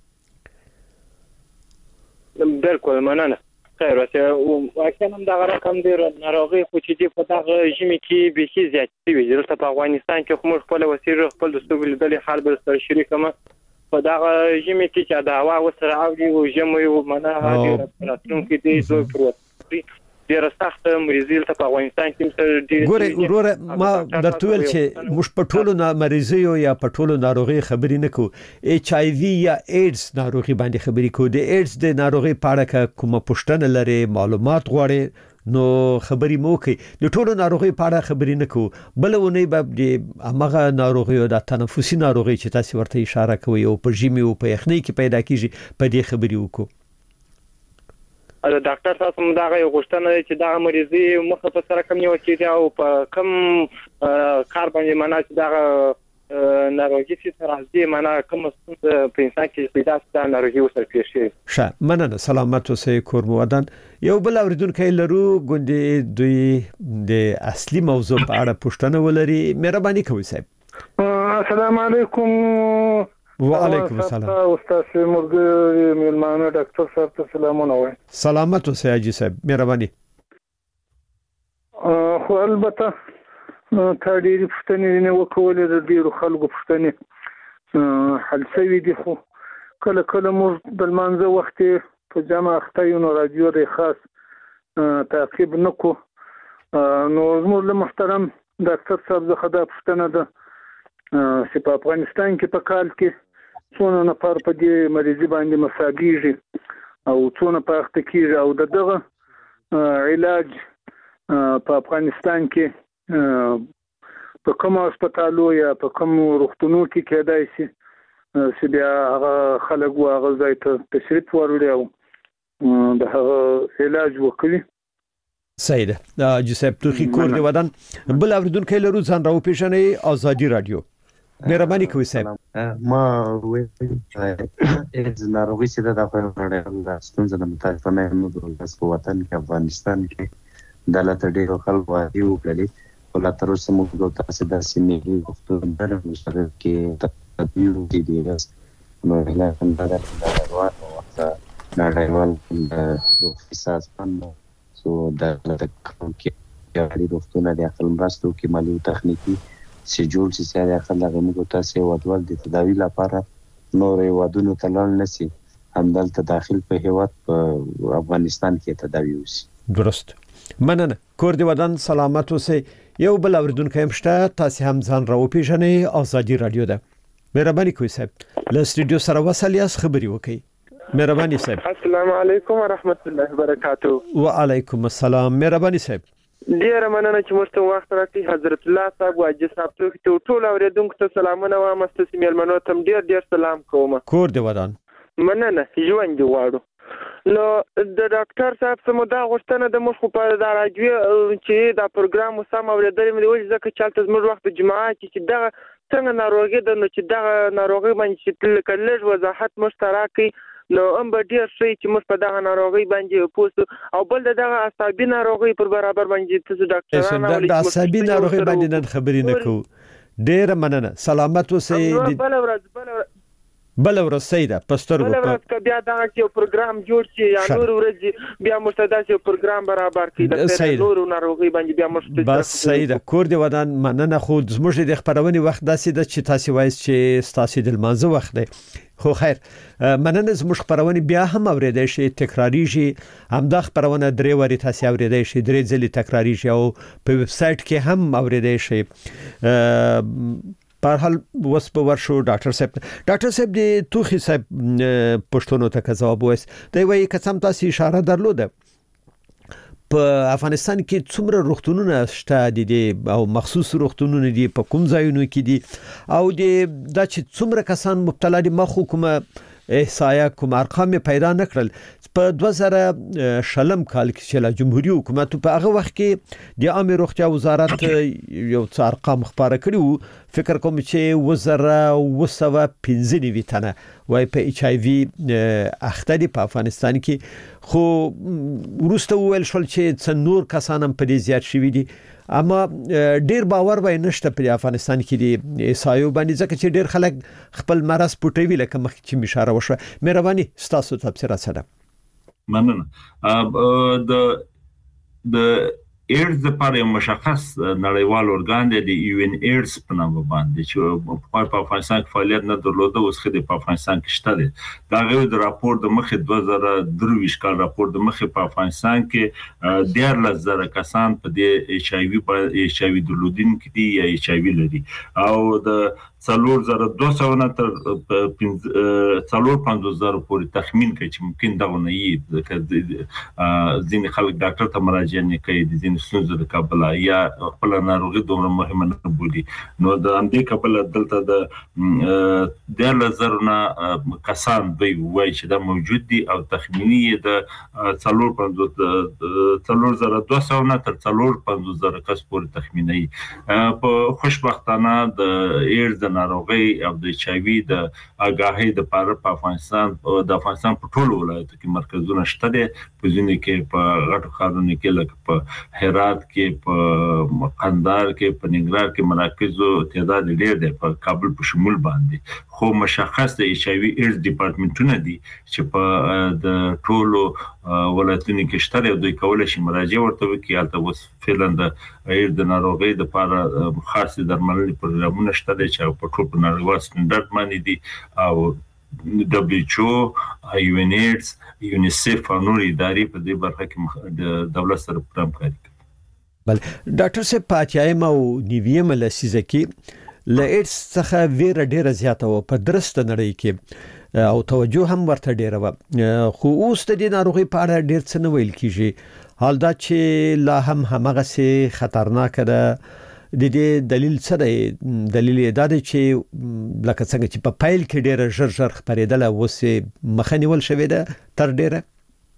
بالکل مننه. خیر اوسه واکه هم دغه رقم دی ناروغي خو چې دی په دغه ژمي کې به شي زیات وي. دلته په افغانستان کې خو موږ خپل وسیله خپل د ستوګل د حال به سره شریکم په دغه ژمي کې چې د هوا وسره اوړي او ژمي او منه هغه راتلونکي دی زو پروت ډیره سخت مریضي ته په افغانستان کې مثلا ډیره ګوره وروره ما درته ویل چې موږ په ټولو مریضیو یا په ټولو ناروغي خبرې نه کوو، ایچ آی وی یا ایډز ناروغي باندې خبرې کوو. د ایډز د ناروغي په اړه کومه پوښتنه لري، معلومات غواړي، نو خبرې مو کوي. د ټولو ناروغي په اړه خبرې نه کوو. بل ونی به د هغه ناروغي او د تنفسي ناروغي چې تاسو ورته اشاره کوي او په ژمي او په یخنۍ کې پیدا کیږي په دې خبرې وکړو. دا ډاکټر تاسو موږ هغه غوښتنه چې دا مریضي مخه په سره کم یو چې او په کم کار باندې معنا چې دا ناروغي چې راځي معنا کوم څه په انسان کې پیدا ستاسو ناروغي وسره پیښي. ښه مننه. سلامت اوسئ کورمودان. یو بل اوریدونکو لرو ګوندې دوی د اصلي موضوع په اړه پوښتنه ولري. مهرباني کوئ صاحب. السلام علیکم. وعلیکم السلام. استاد مرګ میلمانه ډاکټر صاحب ته سلامونه وایم. سلامت اوسئ حاجی صاحب. مهرباني. خو البته تا ډېرې پوښتنې نه وکولې، د ډېرو خلکو پوښتنې حل شوي دي، خو کله کله موږ د لمانځه وخت په جمع اخته یو، نو راډیو د خاص تعقیب نه کو. نو زموږ له محترم ډاکټر صاحب څخه دا پوښتنه ده چې په افغانستان کې په کال کې څونه نفر په دې مریضي باندې مصابېږي او څونه په اخته کېږي، او د دغه علاج په افغانستان کې په کوم هسپتالو یا په کوم روغتونو کې کېدای شي چې بیا هغه خلک هغه ځای ته تشریف وروړي او د هغه علاج وکړي. صحیح ده. جوزف توخی کور دی ودان بل اوریدونکو لرو ځان راو پیژنې ازادي رادیو. مهرباني کوئ صاحب. ما وې از ناروغي چې د افغانستان د ستونزې د متاسفانه نو د وطن کې افغانستان کې دلته ډیرو خلکو وايي وکړي ولا تر اوسه موږ د تاسو د سیمې غوښتنه درلوده چې کې تدبیر دي دي نو لا څنګه دا ورته وخت نړیوال د اقتصاد باندې سو د کوم کې یاري غوښتنه د خپل مرستو کې مالي او تخنیکی چې جوړ چې سره خلک موږ تاسو ودول د تداوی لپاره نور ودونو تلل نسی همدلته داخل په هیواد په افغانستان کې تداوی وسی. درست. مننه. کور دی ودان سلامت اوسئ. یو بل اوریدونکو هم شته تاسو هم ځان راو پیژنئ. ازادي رادیو ده. مهرباني کوئ صاحب له سټوډیو سره وسلیاس خبري وکړئ. مهرباني صاحب. السلام علیکم ورحمت الله وبرکاتہ. وعلیکم السلام. مهرباني صاحب. ډیر مننه چې موږ ته وخت راکړی. حضرت الله صاحب واجب صاحب ته ټول اوریدونکو ته سلامونه وایم. تاسو میلمنو ته ډیر ډیر سلام کوم. کور دی ودان. مننه. ژوند دی واړو. نو د ډاکټر صاحب سمو دا غوښتنه د مخ په د راډیو چې دا پروګرام سم اوریدل مې وایي ځکه چې تاسو موږ وخت جمعه چې دا څنګه ناروغي ده نو چې دا ناروغي باندې چې کلهج وضاحت مشترکي نو ام به ډیر شي چې موږ په دغه ناروغي باندې پوښتنه او بل دغه عصبي ناروغي پر برابر باندې تاسو ډاکټرانو د عصبي ناروغي باندې نن خبرې نه کوو. ډیر مننه. سلامت اوسئ. بل ورځ بل ورځ بل ورځ سیده پستر بل ورځ ک بیا دا چې پروګرام جوړ شي یا نور ورځ بیا مستدا چې پروګرام برابر کړي د نور ناروغي باندې بیا مستدا بس سیده. کور دی ودان مننه. خو زموږ د خبرونې وخت داسې د چې تاسو وایي چې تاسو د مانزه وخت دی. خو خیر مننه. زموږ خبرونه بیا هم اوریدای شي تکراریږي. همدا خبرونه درې وری تاسو اوریدای شي درې ځلې تکراریږي او په ویب سټ کې هم اوریدای شي. په حال وس په ورشو ډاکټر صاحب ډاکټر صاحب د توخی صاحب پښتون ته جواب وایي دا وایي قسم تاسو اشاره درلوده په افغانستان کې څومره روغتونونه شته دي او مخصوص روغتونونه دي په کوم ځایونو کې دي او د دا چې څومره کسان مبتلا دي مخ حکومت احصایه کوم ارقام پیدا نکړل په دوه زره شلم کال کې چې له جمهوریت حکومت په هغه وخت کې د عامه روغتیا وزارت یو څه ارقام خبره کړو. فکر کوم چې وزاره وسوه پنځه نیوي تنه وای په ایچ آی وی اخته دي په افغانستان کې. خو ورسته ویل شول چې څن نور کسان هم په دې زیات شوي دي اما ډیر باور وای نشته په افغانستان کې دی ایسایو باندې ځکه چې ډیر خلک خپل مرز پټوي لکه مخ چې مشاره وشو. مهرباني ستاسو تفسیر سره. مننه. د د ایرز لپاره یو مشخص نړیوال ارګان دی د یو ان ایرز په نام باندې چې په افغانستان کې فعالیت نه درلوده اوس خدای په افغانستان کې شته دی. دا غوښتل د راپور د مخې دوه زره درویشت کال راپور د مخې په افغانستان کې دیارلس زره کسان په دې ایچ آی وی په ایچ آی وی درلودونکي دي یا ایچ آی وی لري او د څلور زره دوه سوه نه تر څلور پنځوس زره پورې تخمین کوي چې ممکن دا ونه وي ځکه ځینې خلک ډاکټر ته مراجعه نه کوي د ځینې ستونزو له کبله یا خپل ناروغي دومره مهمه نه بولي. نو د همدې کبله دلته د دیارلس زره نه کسان دوی وایي چې دا موجود دي او تخمیني د څلور پنځوس څلور زره دوه سوه نه تر څلور پنځوس زره کس پورې تخمیني. په خوشبختانه د ایرز ناروغي او د ایچ آی وی د آگاهی د پاره په افغانستان د افغانستان په ټولو ولایتو کې مرکزونه شته دي. په ځینې کې په غټو ښارونو کې لکه په هرات کې په قندهار کې په ننګرهار کې مراکزو تعداد ډېر دی په کابل په شمول باندې. خو مشخص د ایچ آی وی ایرز ډپارټمنټونه دي چې په د ټولو ولایتونو کې شته دي. دوی کولای شي مراجعه ورته وکړي. البته اوس فعلا د ایرز د ناروغي د لپاره خاص درملنې پروګرامونه شته دي چې په ټول په نړیوال سټنډرډ باندې دي او دبليو ایچ او یو ان ایډز یونیسف او نور ادارې په دې برخه کې د دولت سره همکاري کوي. بل ډاکټر صاحب پاتیایم او نیویم لسیزه کې ل ایډز څخه ویره ډیره زیاته و په درسته نړۍ کې او توجه هم ورته ډیره و. خو اوس د دې ناروغي په اړه ډیر څه نه ویل کیږي. حال دا چې لا هم همغه سي خطرناک ده. د دې دلیل څه دی؟ دلیل دا دی چې لکه څنګه چې په پایل کې ډیره ژر ژر خبرېدل او وسه مخنیول شوې ده تر ډیره.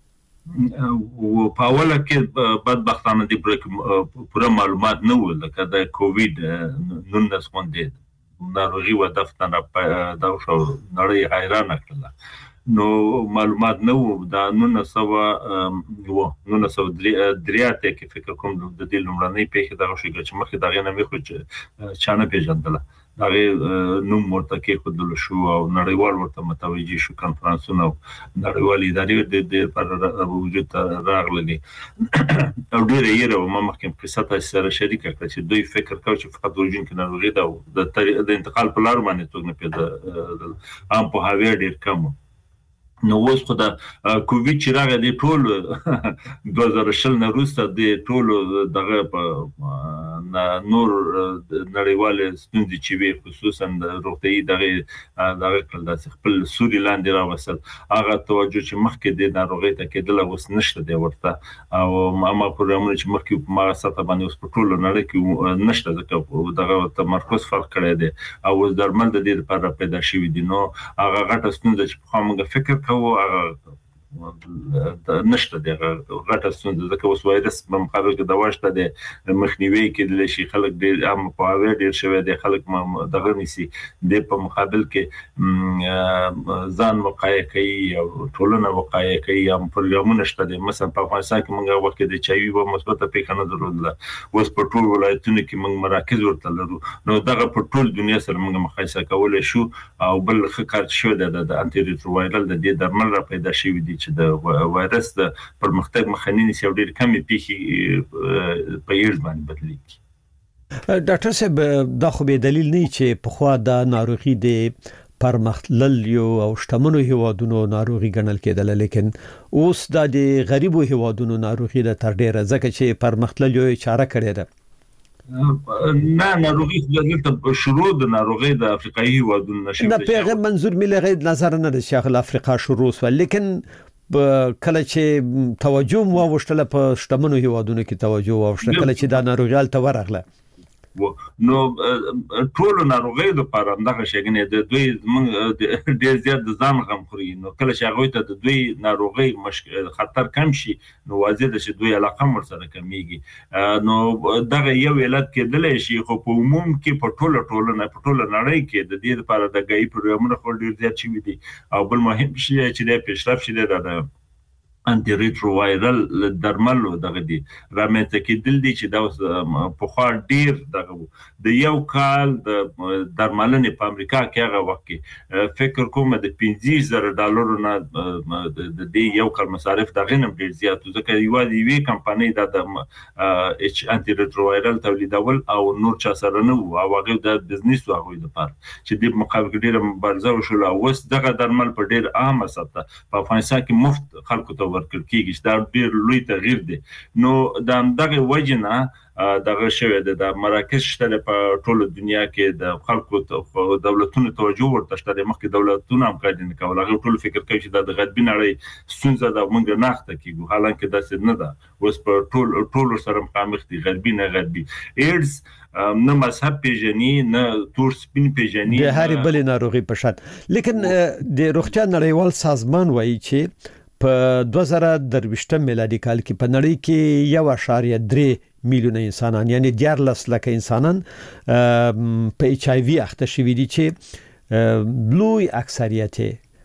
او په اوله کې بدبختانه دي پوره معلومات نه و لکه د کووید نولس باندې ناروغي و دفتر دا شو نړۍ حیران کړل نو معلومات نه و دا نولس سو و نولس سو درې ته کې فکر کوم د دې لومړنۍ پیښه دا شو چې مخکې دا غنه مخ چې چانه پیژندله هغه نوم ورته کې خودل شو او نړیوال ورته متوجي شو کانفرنسونه نړیوال ادارې د پر وجود راغلي او ډېر یې راو ما مخکې په ساته سره شریک کړ چې دوی فکر کاوه چې فقط ورجن کې ناروغي دا د انتقال په لار باندې توګه پیدا عام په هاوی ډېر کم نو اوس خو دا کووید چې راغی د ټول دوه زره شل نه وروسته د ټول دغه په نور نړیوال ستونزې چې وي خصوصا د روغتیايي دغه دغه کول د خپل سوري لاندې راوصل هغه توجه چې مخکې د ناروغۍ ته کېدل اوس نشته دی ورته او ما پروګرامونه چې مخکې په ما ساته باندې اوس په ټول نړۍ کې نشته ځکه دغه تمرکز فرق کړی دی او درمل د دې لپاره پیدا شوی دي نو هغه غټه ستونزه چې په موږ فکر او هغه نشته دغه غټه ستونزه ځکه اوس وایرس په مقابل کې دواشته د مخنیوي کې د شي خلک ډېر عام په هغه ډېر شوی د خلک دغه نسی د په مقابل کې ځان وقایع کوي او ټولنه وقایع کوي هم پروګرامونه شته د مثلا په افغانستان کې موږ وخت د چایوي په مثبته پیښه نه درلوده اوس په ټول ولایتونو کې موږ مراکز ورته لرو نو دغه په ټول دنیا سره موږ مقایسه کولای شو او بل خکار شو د انټي ریټرووایرال د دې درمل را پیدا شوی دي چې د وایرس د پرمختګ مخنیوي سیو ډېر کمی پیښې په یوه باندې بدلېږي ډاکټر صاحب دا خو به دلیل نه چې په خوا د ناروغي د پرمختللو او شتمنو هیوادونو ناروغي ګڼل کېدل لیکن اوس د غریبو هیوادونو ناروغي د تر ډیره ځکه چې پرمختللو چاره کړې ده نه ناروغي د شروع د ناروغي د افریقایي هیوادونو نشي دا پیغام منظور ملي غیر نظر نه د شیخ افریقا شروع وسو لیکن کله چې توجه مو وشتله په شتمنو هیوادونو کې توجه واوښته کله چې دا ناروغي ته ورغله نو ټول ناروغي د لپاره دغه شګنې د دوی موږ ډېر زیات د ځان غم خوري نو کله چې هغه ته د دوی ناروغي مشکل خطر کم شي نو واضح ده چې دوی علاقه مر سره کمیږي نو دغه یو علت کېدل شي خو په عموم کې په ټوله ټولنه په ټوله نړۍ کې د دې لپاره د غي پروګرامونه خو ډېر زیات شوي دي او بل مهم شی چې د پیشرفت شي د انټي ریټرووایرال درملو دغه دي رامنځته کېدل دي چې دا په خوا ډیر دغه د یو کال د درملنې په امریکا کې هغه وخت کې فکر کوم د پنځه زره ډالرو نه د دې یو کال مصارف دغه نه ډیر زیات ځکه یو دی وی کمپنۍ د اچ انټي ریټرووایرال تولیدول او نور چا سره نه او هغه د بزنس واغوي د پاره چې د مقابل ډیره مبارزه وشول او اوس دغه درمل په ډیر عامه سطح په افغانستان کې مفت خلکو ته ورکړل کېږي چې دا ډېر لوی تغییر دی نو د دغه وجنه دغه شوی د مراکز شته په ټوله دنیا کې د خلکو دولتونو توجه ورته شته مخکې دولتونه هم کار نه کول هغه ټول فکر کوي چې د غربي نړۍ ستونزه د موږ نه اخته کیږي حالانکه داسې نه ده اوس په ټول ټول سره مخامخ دي غربي نه غربي ایډز نه مذهب پیژني نه تور سپین پیژني د هر بل ناروغي په شان لیکن د روغتیا نړیوال سازمان وایي چې په دوه زره درویشتم میلادي کال کې په نړۍ کې یو اشاریه درې میلیونه انسانان یعنی دیارلس لکه انسانان په ایچ آی وی اخته شوي دي چې لوی اکثریت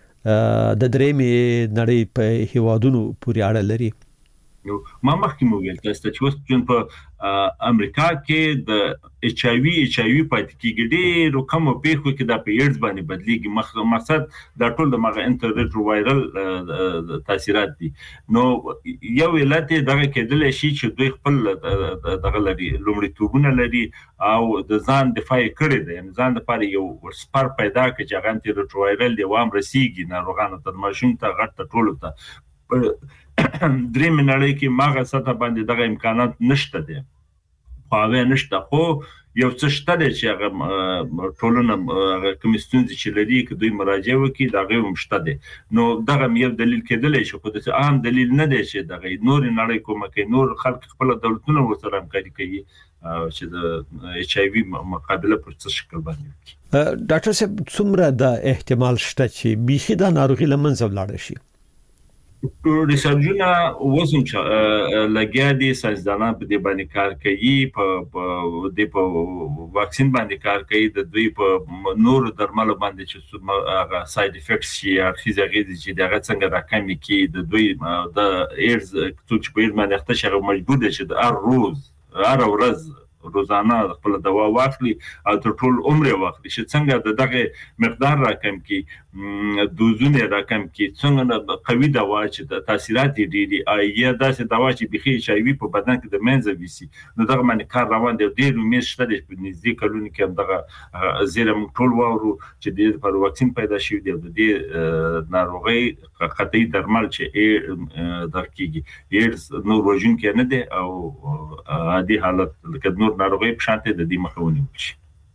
د درېمې نړۍ په هیوادونو پورې اړه لري ما مخکې مو ویل تاسو چې اوس په امریکا کې د ایچ آی وی ایچ آی وی پاتې کېږي ډېر کوم پیښو کې د پیډز باندې بدلیږي مقصد دا ټول د مغه انټر ریټرووایرال تاثیرات دي نو یو علت دغه کېدل شي چې دوی خپل دغه لري لومړیتوبونه لري او د ځان دفاع کړي دي یعنی ځان لپاره یو ورسپار پیدا کړي چې انټر ریټرووایرال دی وام رسیږي ناروغانو ته ماشوم ته غټ ټولو ته درې منړی کې ماغه سطح باندې دغه امکانات نشته دي خو هغه نشته خو یو څه شته چې هغه ټولنه کمیستون چې لري کې دوی مراجعه وکړي دغه هم شته دي نو دغه یو دلیل کېدل شي خو د عام دلیل نه دی چې دغه نور نړۍ کومه کې نور خلک خپل دولتونه ورسره همکاري کوي چې د ایچ آی وی مقابله پر څه شکل باندې وکړي ډاکټر صاحب څومره د احتمال شته چې بيخي د ناروغي لمنځه ولاړ شي ریسرچونه وسم چې لګیا دي ساينسدانان په دې باندې کار کوي په د په واکسین باندې کار کوي د دوی په نور درمل باندې چې هغه ساید افیکټس شي یا خیزغیز چې دغه څنګه راکمي کی د دوی د ایرز چې په ایرز باندې اخته شغه مجبور دي چې د هر روز هر ورځ روزانه خپل دوا واخلي او تر ټول عمر واخلي چې څنګه دغه مقدار راکم کی دوزونه راکم کی څنګه قوي دوا چې د تاثیرات دي دي یا داسې دوا چې بخي شایوي په بدن کې د منځ ویسي نو دغه باندې کار روان دی ډیر امید شته د نږدې کلونو کې دغه زیرم ټول وورو چې د پر واکسین پیدا شي دی د دې ناروغي قطعي درمل چې درکېږي ایرز نو روجن کې نه دی او عادي حالت لکه نور ناروغي په شانته د دې مخاوني وشي.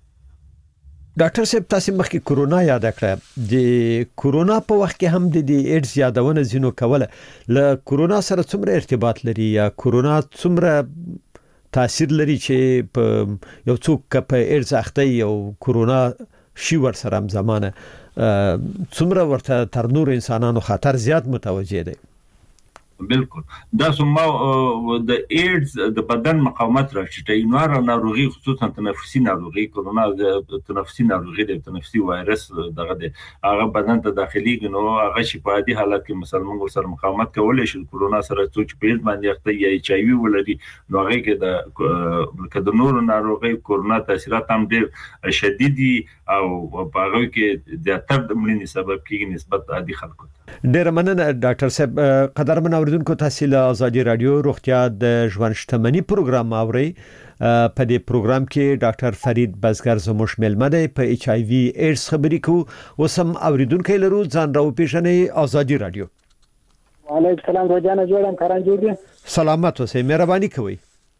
ډاکټر صاحب تاسو مخکې کورونا یاد کړه د کورونا په وخت کې هم د ایډز یادونه زینو کوله ل کورونا سره څومره ارتباط لري یا کورونا څومره تاثیر لري چې په یو څوک په ایډز اخته یو کورونا شي ور سره هم زمانه څومره ورته تر نور انسانانو خطر زیات متوجه دی. بالکل دا سمو د ایډز د بدن مقاومت راټیټي نور ناروغي خصوصا تنفسي ناروغي کورونا د تنفسي ناروغي د تنفسي وایرس دغه د هغه بدن ته داخلي نو هغه شفادي حالت کې مثلا موږ سره مقاومت کولای شي کورونا سره څوک په ایډز باندې اخته یا ایچ آی وی ولري نو هغه کې د کده نور ناروغي کورونا تاثیرات هم ډېر شدید دي او په هغه کې د تر د مړینې سبب کېږي نسبت عادي خلکو. ډېر مننه ډاکټر صاحب. قدرمن اوریدونکو تاسو له ازادي رادیو روغتیا د ژوند شتمنۍ پروګرام اورئ. په دې پروګرام کې ډاکټر فرید بزګر زموږ ملمه دی په ایچ آی وی ایډز خبرې کوو وسم اوریدونکو لرو ځان راو پیژنې ازادي رادیو. وعلیکم السلام روزانه جوړم کاران جوړ دي سلامات اوسئ مهرباني کوئ.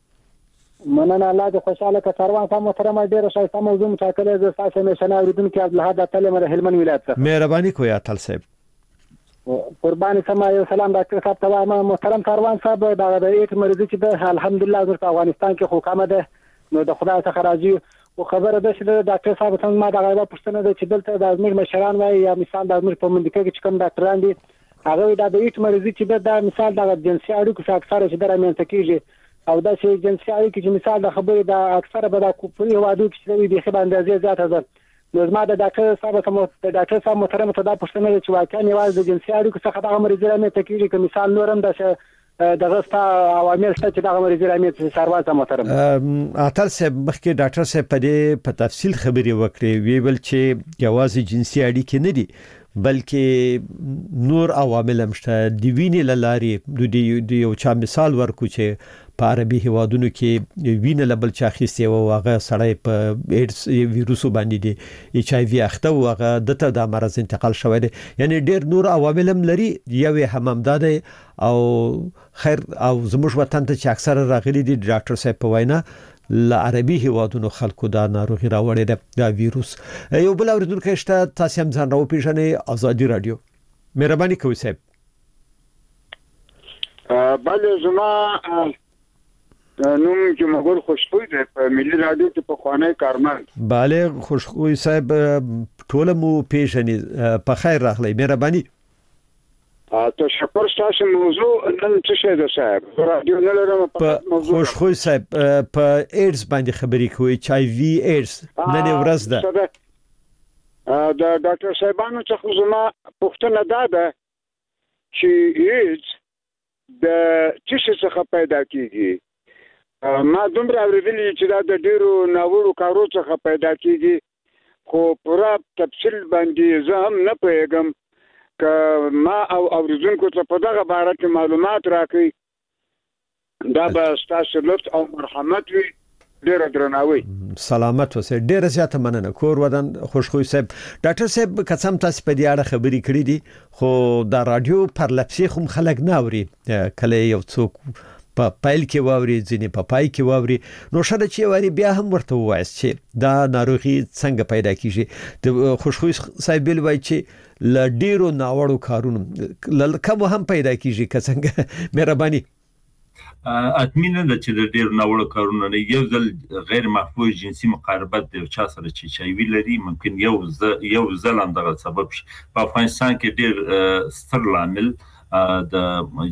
مننه الله دې خوشاله ک کاروان سم محترم ډېر شایسته موضوع مشاکله ز تاسو مې شنه اوریدونکو عبدالحد تلمه د هلمند ولایت څخه مهرباني کوئ اتل صاحب. قرباني سما یو سلام ډاکټر صاحب ته محترم کاروان صاحب دا د ایټ مریض چې د الحمدلله د افغانستان کې حکومت ده نو د خدای څخه راځي او خبره ده چې د ډاکټر صاحب څنګه ما دا غوښتنه پوښتنه ده چې دلته د ازمیر مشران وای یا مثال د ازمیر په منډه کې چې کوم ډاکټران دي هغه دا د ایټ مریض چې د مثال د جنسي اړیکو څخه اکثره چې درامینځ کیږي او دا چې جنسي اړیکې چې مثال د خبرې د اکثره به د کوپري هوادو کې د خبر اندازې زیاته ده نو زما د ډاکټر صاحب سره د ډاکټر صاحب محترم ته دا پوښتنه چې واقعا یوازې د جنسي اړیکو څخه د مریض رامې تکیږي که مثال نورم د دغه ستا عوامل څه چې د مریض رامې سروال ته محترم اتل صاحب مخکې ډاکټر صاحب په دې په تفصیل خبرې وکړې وی ول چې یوازې جنسي اړیکې نه دي بلکې نور عوامل هم شته د وینې لارې د یو چا مثال ورکو چې په عربي هوادونو کې وینه لبل چا خسته او هغه سړی په ایډز ویروس باندې دی ایچ آی وی اخته او هغه دته د مرز انتقال شوی دی یعنی ډیر نور عوامل هم لري یو هم داده او خیر او زموږ وطن ته چې اکثر راغلي دي ډاکټر صاحب په وینا ل عربي هوادونو خلکو دا ناروغي راوړي دا ویروس یو بل اوریدونکو شته تاسو هم ځان راو پیژنې ازادي رادیو مهرباني کوئ صاحب. بله زما نوم چې مګور خوشخوی دی په ملي رادیو کې په خوانه کارمند. bale خوشخوی صاحب ټول مو پیژنې په خیر راغلی مهرباني. تشکر تاسو موضوع نن څه شه ده صاحب رادیو نه لرم په خوشخوی صاحب په ایډز باندې خبرې کوي ایچ آی وی ایډز نن ورځ ده د ډاکټر صاحبانو څخه زما پوښتنه ده ده چې ایډز د څه څخه پیدا کیږي ما دومره اوریدلی چې دا د ډیرو ناوړو کارو څخه پیدا کیږي خو پوره تفصیل باندې زه هم نه پوهیږم که ما او اوریدونکو ته په دغه باره کې معلومات راکړي دا به ستاسو لطف او مرحمت وي ډیره درناوي. سلامت اوسئ ډیره زیاته مننه کور ودان خوشخوی صاحب. ډاکټر صاحب قسم تاسو په دې اړه خبرې کړې دي خو دا رادیو پر لپسي خو خلک نه اوري کله یو څوک په پایل کې واوري ځینې په پای کې واوري نو شاده چې وری بیا هم ورته وایي چې دا ناروغي څنګه پیدا کیږي. د خوشخوی صاحب بل وایي چې ل ډیرو ناوړو کارونو لکه هم پیدا کیږي که څنګه مهرباني. اتمنه ده چې د ډیر ناوړو کارونو نه یو ځل غیر محفوظ جنسي مقاربت د چا سره چې چایوي لري ممکن یو ز... یو ځل هم دغه سبب شي. په افغانستان کې ډیر ستر لامل د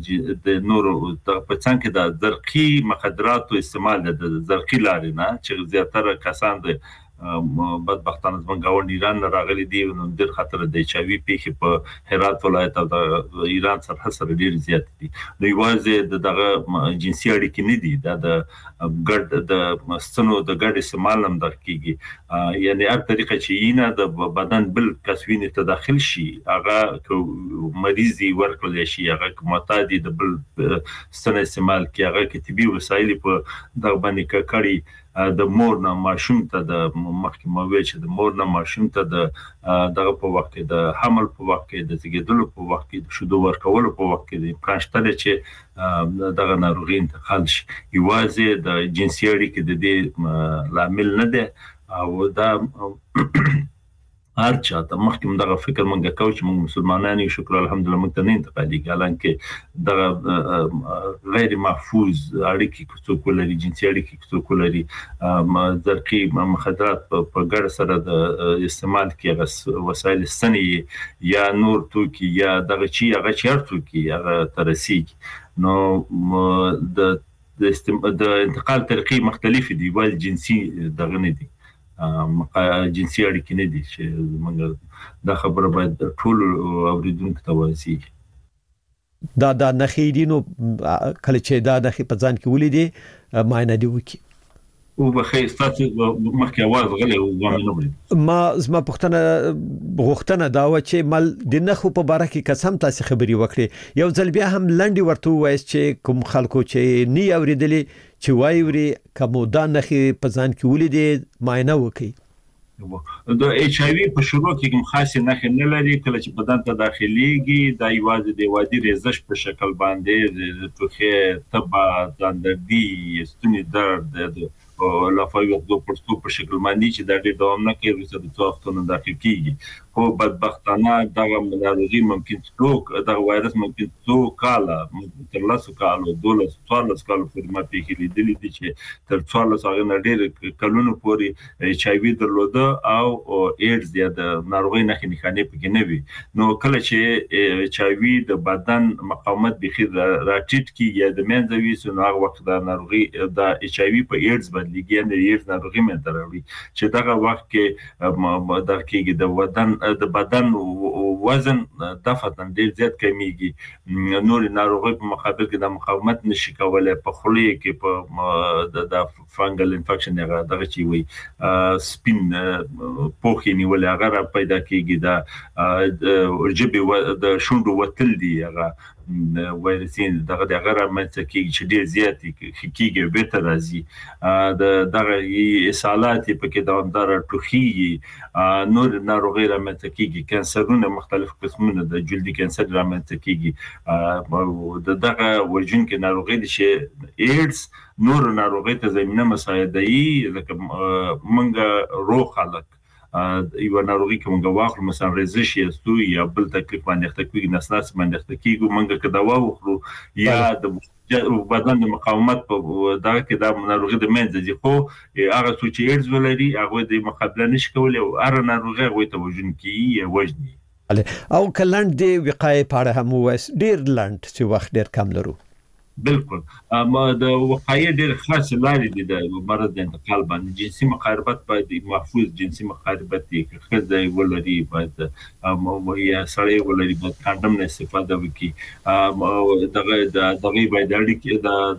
د نورو په څنګه د زرقي مخدراتو استعمال د زرقي لارې نه چې زیاتره کسان د بدبختانه زمونږ ګاونډ ایران راغلي دي نو ډېر خطر د ایچ آی وی پیښې په هرات ولایت او د ایران سره سره ډېر زیات دي نو یوازې د دغه جنسي اړیکې نه دي دا د ګډ د ستنو د ګډ استعمال هم د کیږي یعنی هر طریقه چې نه د بدن بل کسوینه ته داخل شي هغه مریضي ورکول شي هغه معتادي د بل ستنه استعمال کی هغه کې طبي وسایل په دغه باندې کړي د مور نه ماشوم ته د مخکې مووي چې د مور نه ماشوم ته د دغه په وخت کې د حمل په وخت کې د زیږیدلو په وخت کې د شیدو ورکولو په وخت کې د امکان شته چې دغه ناروغي انتقال شي یوازې د جنسي اړیکې د دې لامل نه ده او دا هر چا ته مخکې دغه فکر مونږ کوو چې موږ مسلمانان یو شکر الحمدلله موږ ته نه انتقالي ګالان کې دغه غیر محفوظ اړیکې څوک لري جنسي اړیکې څوک لري زرقي مخدرات په ګډ سره د استعمال کې وسایل سني یا نور توکي یا دغه چی هغه چیر توکي هغه ترسيږي نو د د انتقال طریقې مختلفې دي ول جنسي دغه نه دي جنسي اړیکې نه دي چې موږ دا خبره باید ټول اوریدونکو ته ورسیږي دا دا نخې دي نو کله چې دا د خې په ځان کې ولیدي معنی دی وکي او بخیر ستاسو مخکې आवाज غلې او غوښنه ما زما پښتنه غوښتنه دا و چې مل د نخو په باره کې قسم تاسو خبري وکړي یو ځل بیا هم لنډي ورته وایي چې کوم خلکو چې نی اوریدلې چې وایوري کوم دا نخې په ځان کې ولیدي معنی وکړي د ایچ آی وی په شروع کې کوم خاصه نخې نه لري کله چې بدن ته داخليږي دا یوازې د وادي ریزش په شکل باندې د توخه تبا ځاندردي ستوني درد او لافایو د پرستو په شکل باندې چې د ډېر دوام نه کوي چې د څوختونو داخل کیږي خو بدبختانه دغه ناروغي ممکن څوک دغه وایرس ممکن څوک کاله تر لاسو کالو دولس څوارلس کالو پورې ما پیښې لیدلې دي چې تر څوارلس هغه نه ډېر کلونو پورې ایچ آی وی درلوده او ایډز یا د ناروغي نښې نښانې پکې نه وي نو کله چې ایچ آی وی د بدن مقاومت بخیر راټیټ کی یا د منځوي نو هغه وخت د ناروغي د ایچ آی وی په ایډز بدلیږي د ایډز ناروغي مې دروي چې دغه وخت کې د کېږي د بدن د بدن وزن دفعتاً ډیر زیات کمیږي نور ناروغي په مقابل کې د مقاومت نشي کولای په خولې کې په د فنګل انفیکشن هغه دغه چی وي سپین پوخي نیول هغه پیدا کیږي د جبه د شونډو وتل دی هغه وایرسین دغه دغه رامنځته کیږي چې ډیر زیات کیږي به تر راځي د دغه اصالات په کې دوامدار ټوخي نور ناروغي رامنځته کیږي کانسرونه مختلف قسمونه د جلدي کانسر رامنځته کیږي د دغه ورجن کې ناروغي د شي ایډز نور ناروغي ته زمينه مساعدهي لکه منګه روغ خلک یو ناروغي کوم غواخل مثلا رزش یا ستوي یا بل تکلیف باندې تکوي نسناس باندې تکيګو منګه کدا واخلو یا د بدن د مقاومت په دغه کې د ناروغي د منځ دي خو هغه څه چې ایډز ولري هغه د مقابله نشي کولای او هر ناروغي هغه ته وژن کی وژني او کلند دی وقایې په اړه هم وس ډیر لاند چې وخت ډیر کم لرو بالکل اما د وقایې ډېر خاص لارې دي د مرض د انتقال باندې جنسي مقاربت باید محفوظ جنسي مقاربت دي که خزه ولري باید او یا سړی ولري باید کاندوم نه استفاده وکړي دغه دغه باید اړیکې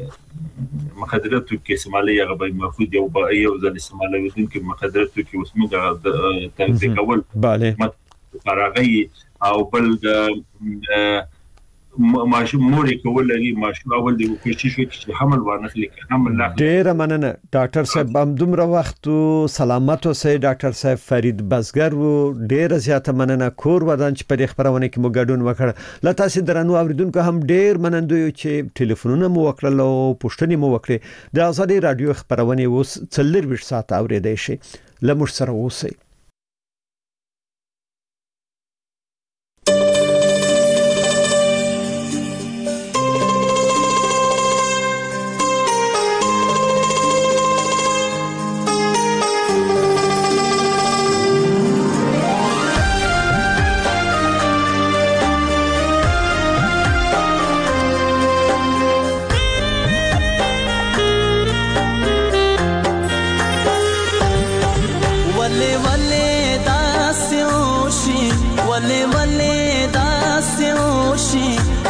د مخدراتو کې استعمالي هغه باید محفوظ یو یو ځل استعمالوي چې مخدراتو کې اوسمه د تنظیم کول bale فراغي او بل د ماشوم موري کولای ماشوم اول دی کوشش وکړي چې حمل ورنخلي حمل لا ډیر مننه ډاکټر صاحب هم دومره وخت سلامت اوسئ ډاکټر صاحب فرید بزګر وو ډیر زیاته مننه کور ودان چې په خبرونه کې مو ګډون وکړ لا تاسو درنو اوریدونکو هم ډیر مننه یو چې ټلیفونونه مو وکړل او پوښتنې مو وکړې د ازادي رادیو خبرونه اوس څلور ویشت ساعت اوریدئ شي لمر سره اوسئ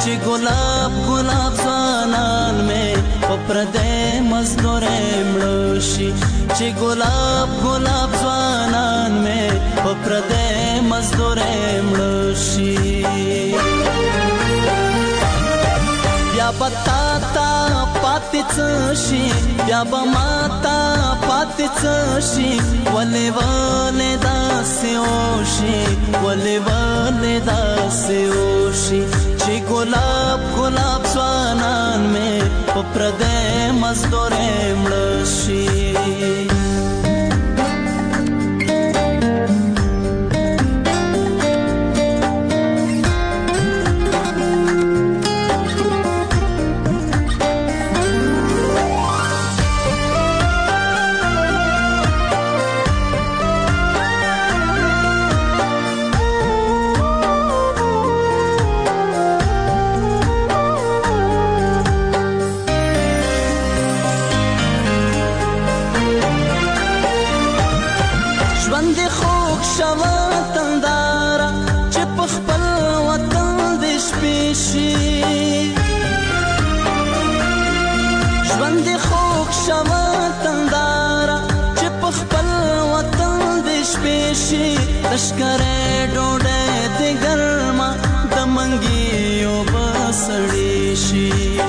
چې ګلاب ګلاب ځوانان مې په پردې مزدورې مړه شي چې ګلاب ګلاب ځوانان مې په پردې مزدورې مړه شي بیا به تا ته پاتې څه شي بیا به ما ته پاتې څه شي ولې ولې داسې وشي ولې ولې داسې وشي چې ګلاب ګلاب ځوانان مې په پردې مزدورې مړه شي لشکره ډوډۍ د ګرما د منګیو بسړې شي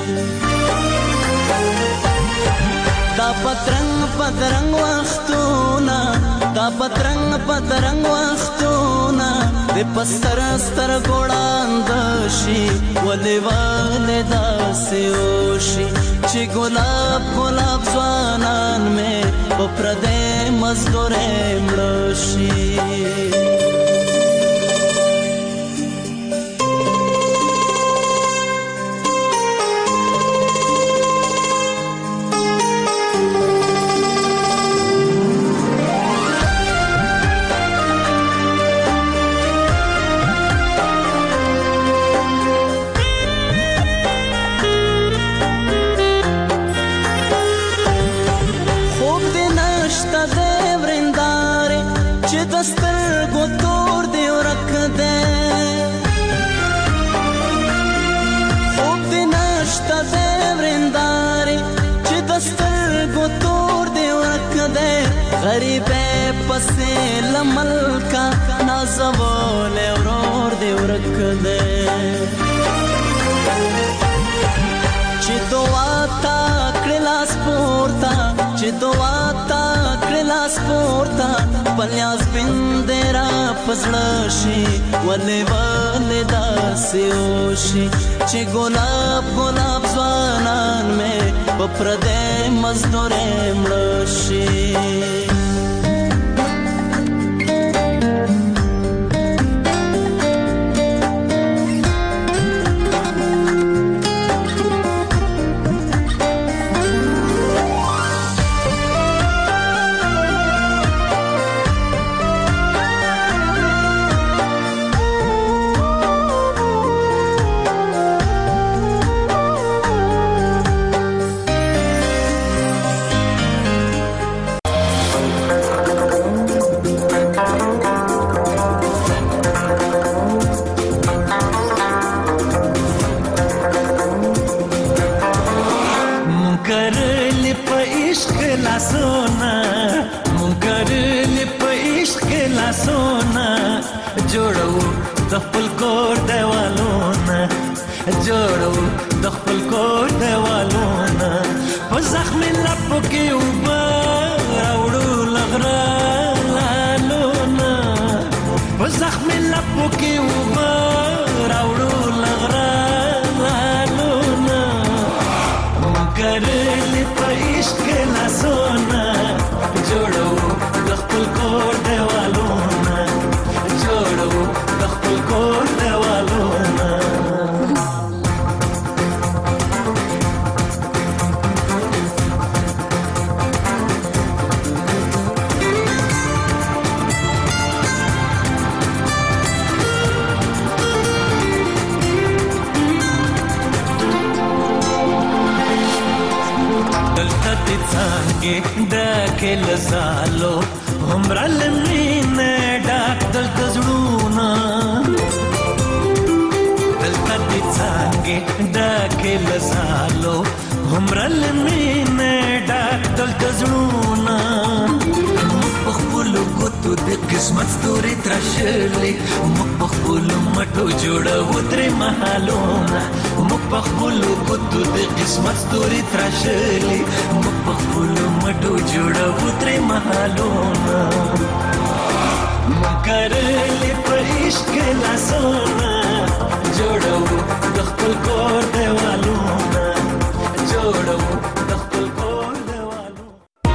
دا پترنګ پترنګ وختونه دا پترنګ پترنګ وختونه د پستر ستر ګوړاند شي ولې ولې داسې وشي چې ګلاب ګلاب ځوانان مې په پردې مزدورې مړه شي غریبه پسې لملکا نازول ورور دی ورک دی چې دعا تا کړلاس پورتا چې دعا تا کړلاس پورتا پلیاس بندرا پسړ شي ولې ولې داسې وشي چې ګلاب ګلاب ځوانان مې په پردې مزدورې مړه شي دلته دې څنګه سترګې ډکې له زالو هومره له مینې ډک دلته زړونه موږ په خپلو ګوتو د قسمت ستوري تراشلې موږ په خپلو مټو جوړوو ترې مهالونه موږ په خپلو ګوتو د قسمت ستوري تراشلې موږ په خپلو مټو جوړوو ترې مهالونه موږ کرلې په عشق کې لاسونه جوړوو د خپل کور دیوالونه جوړوو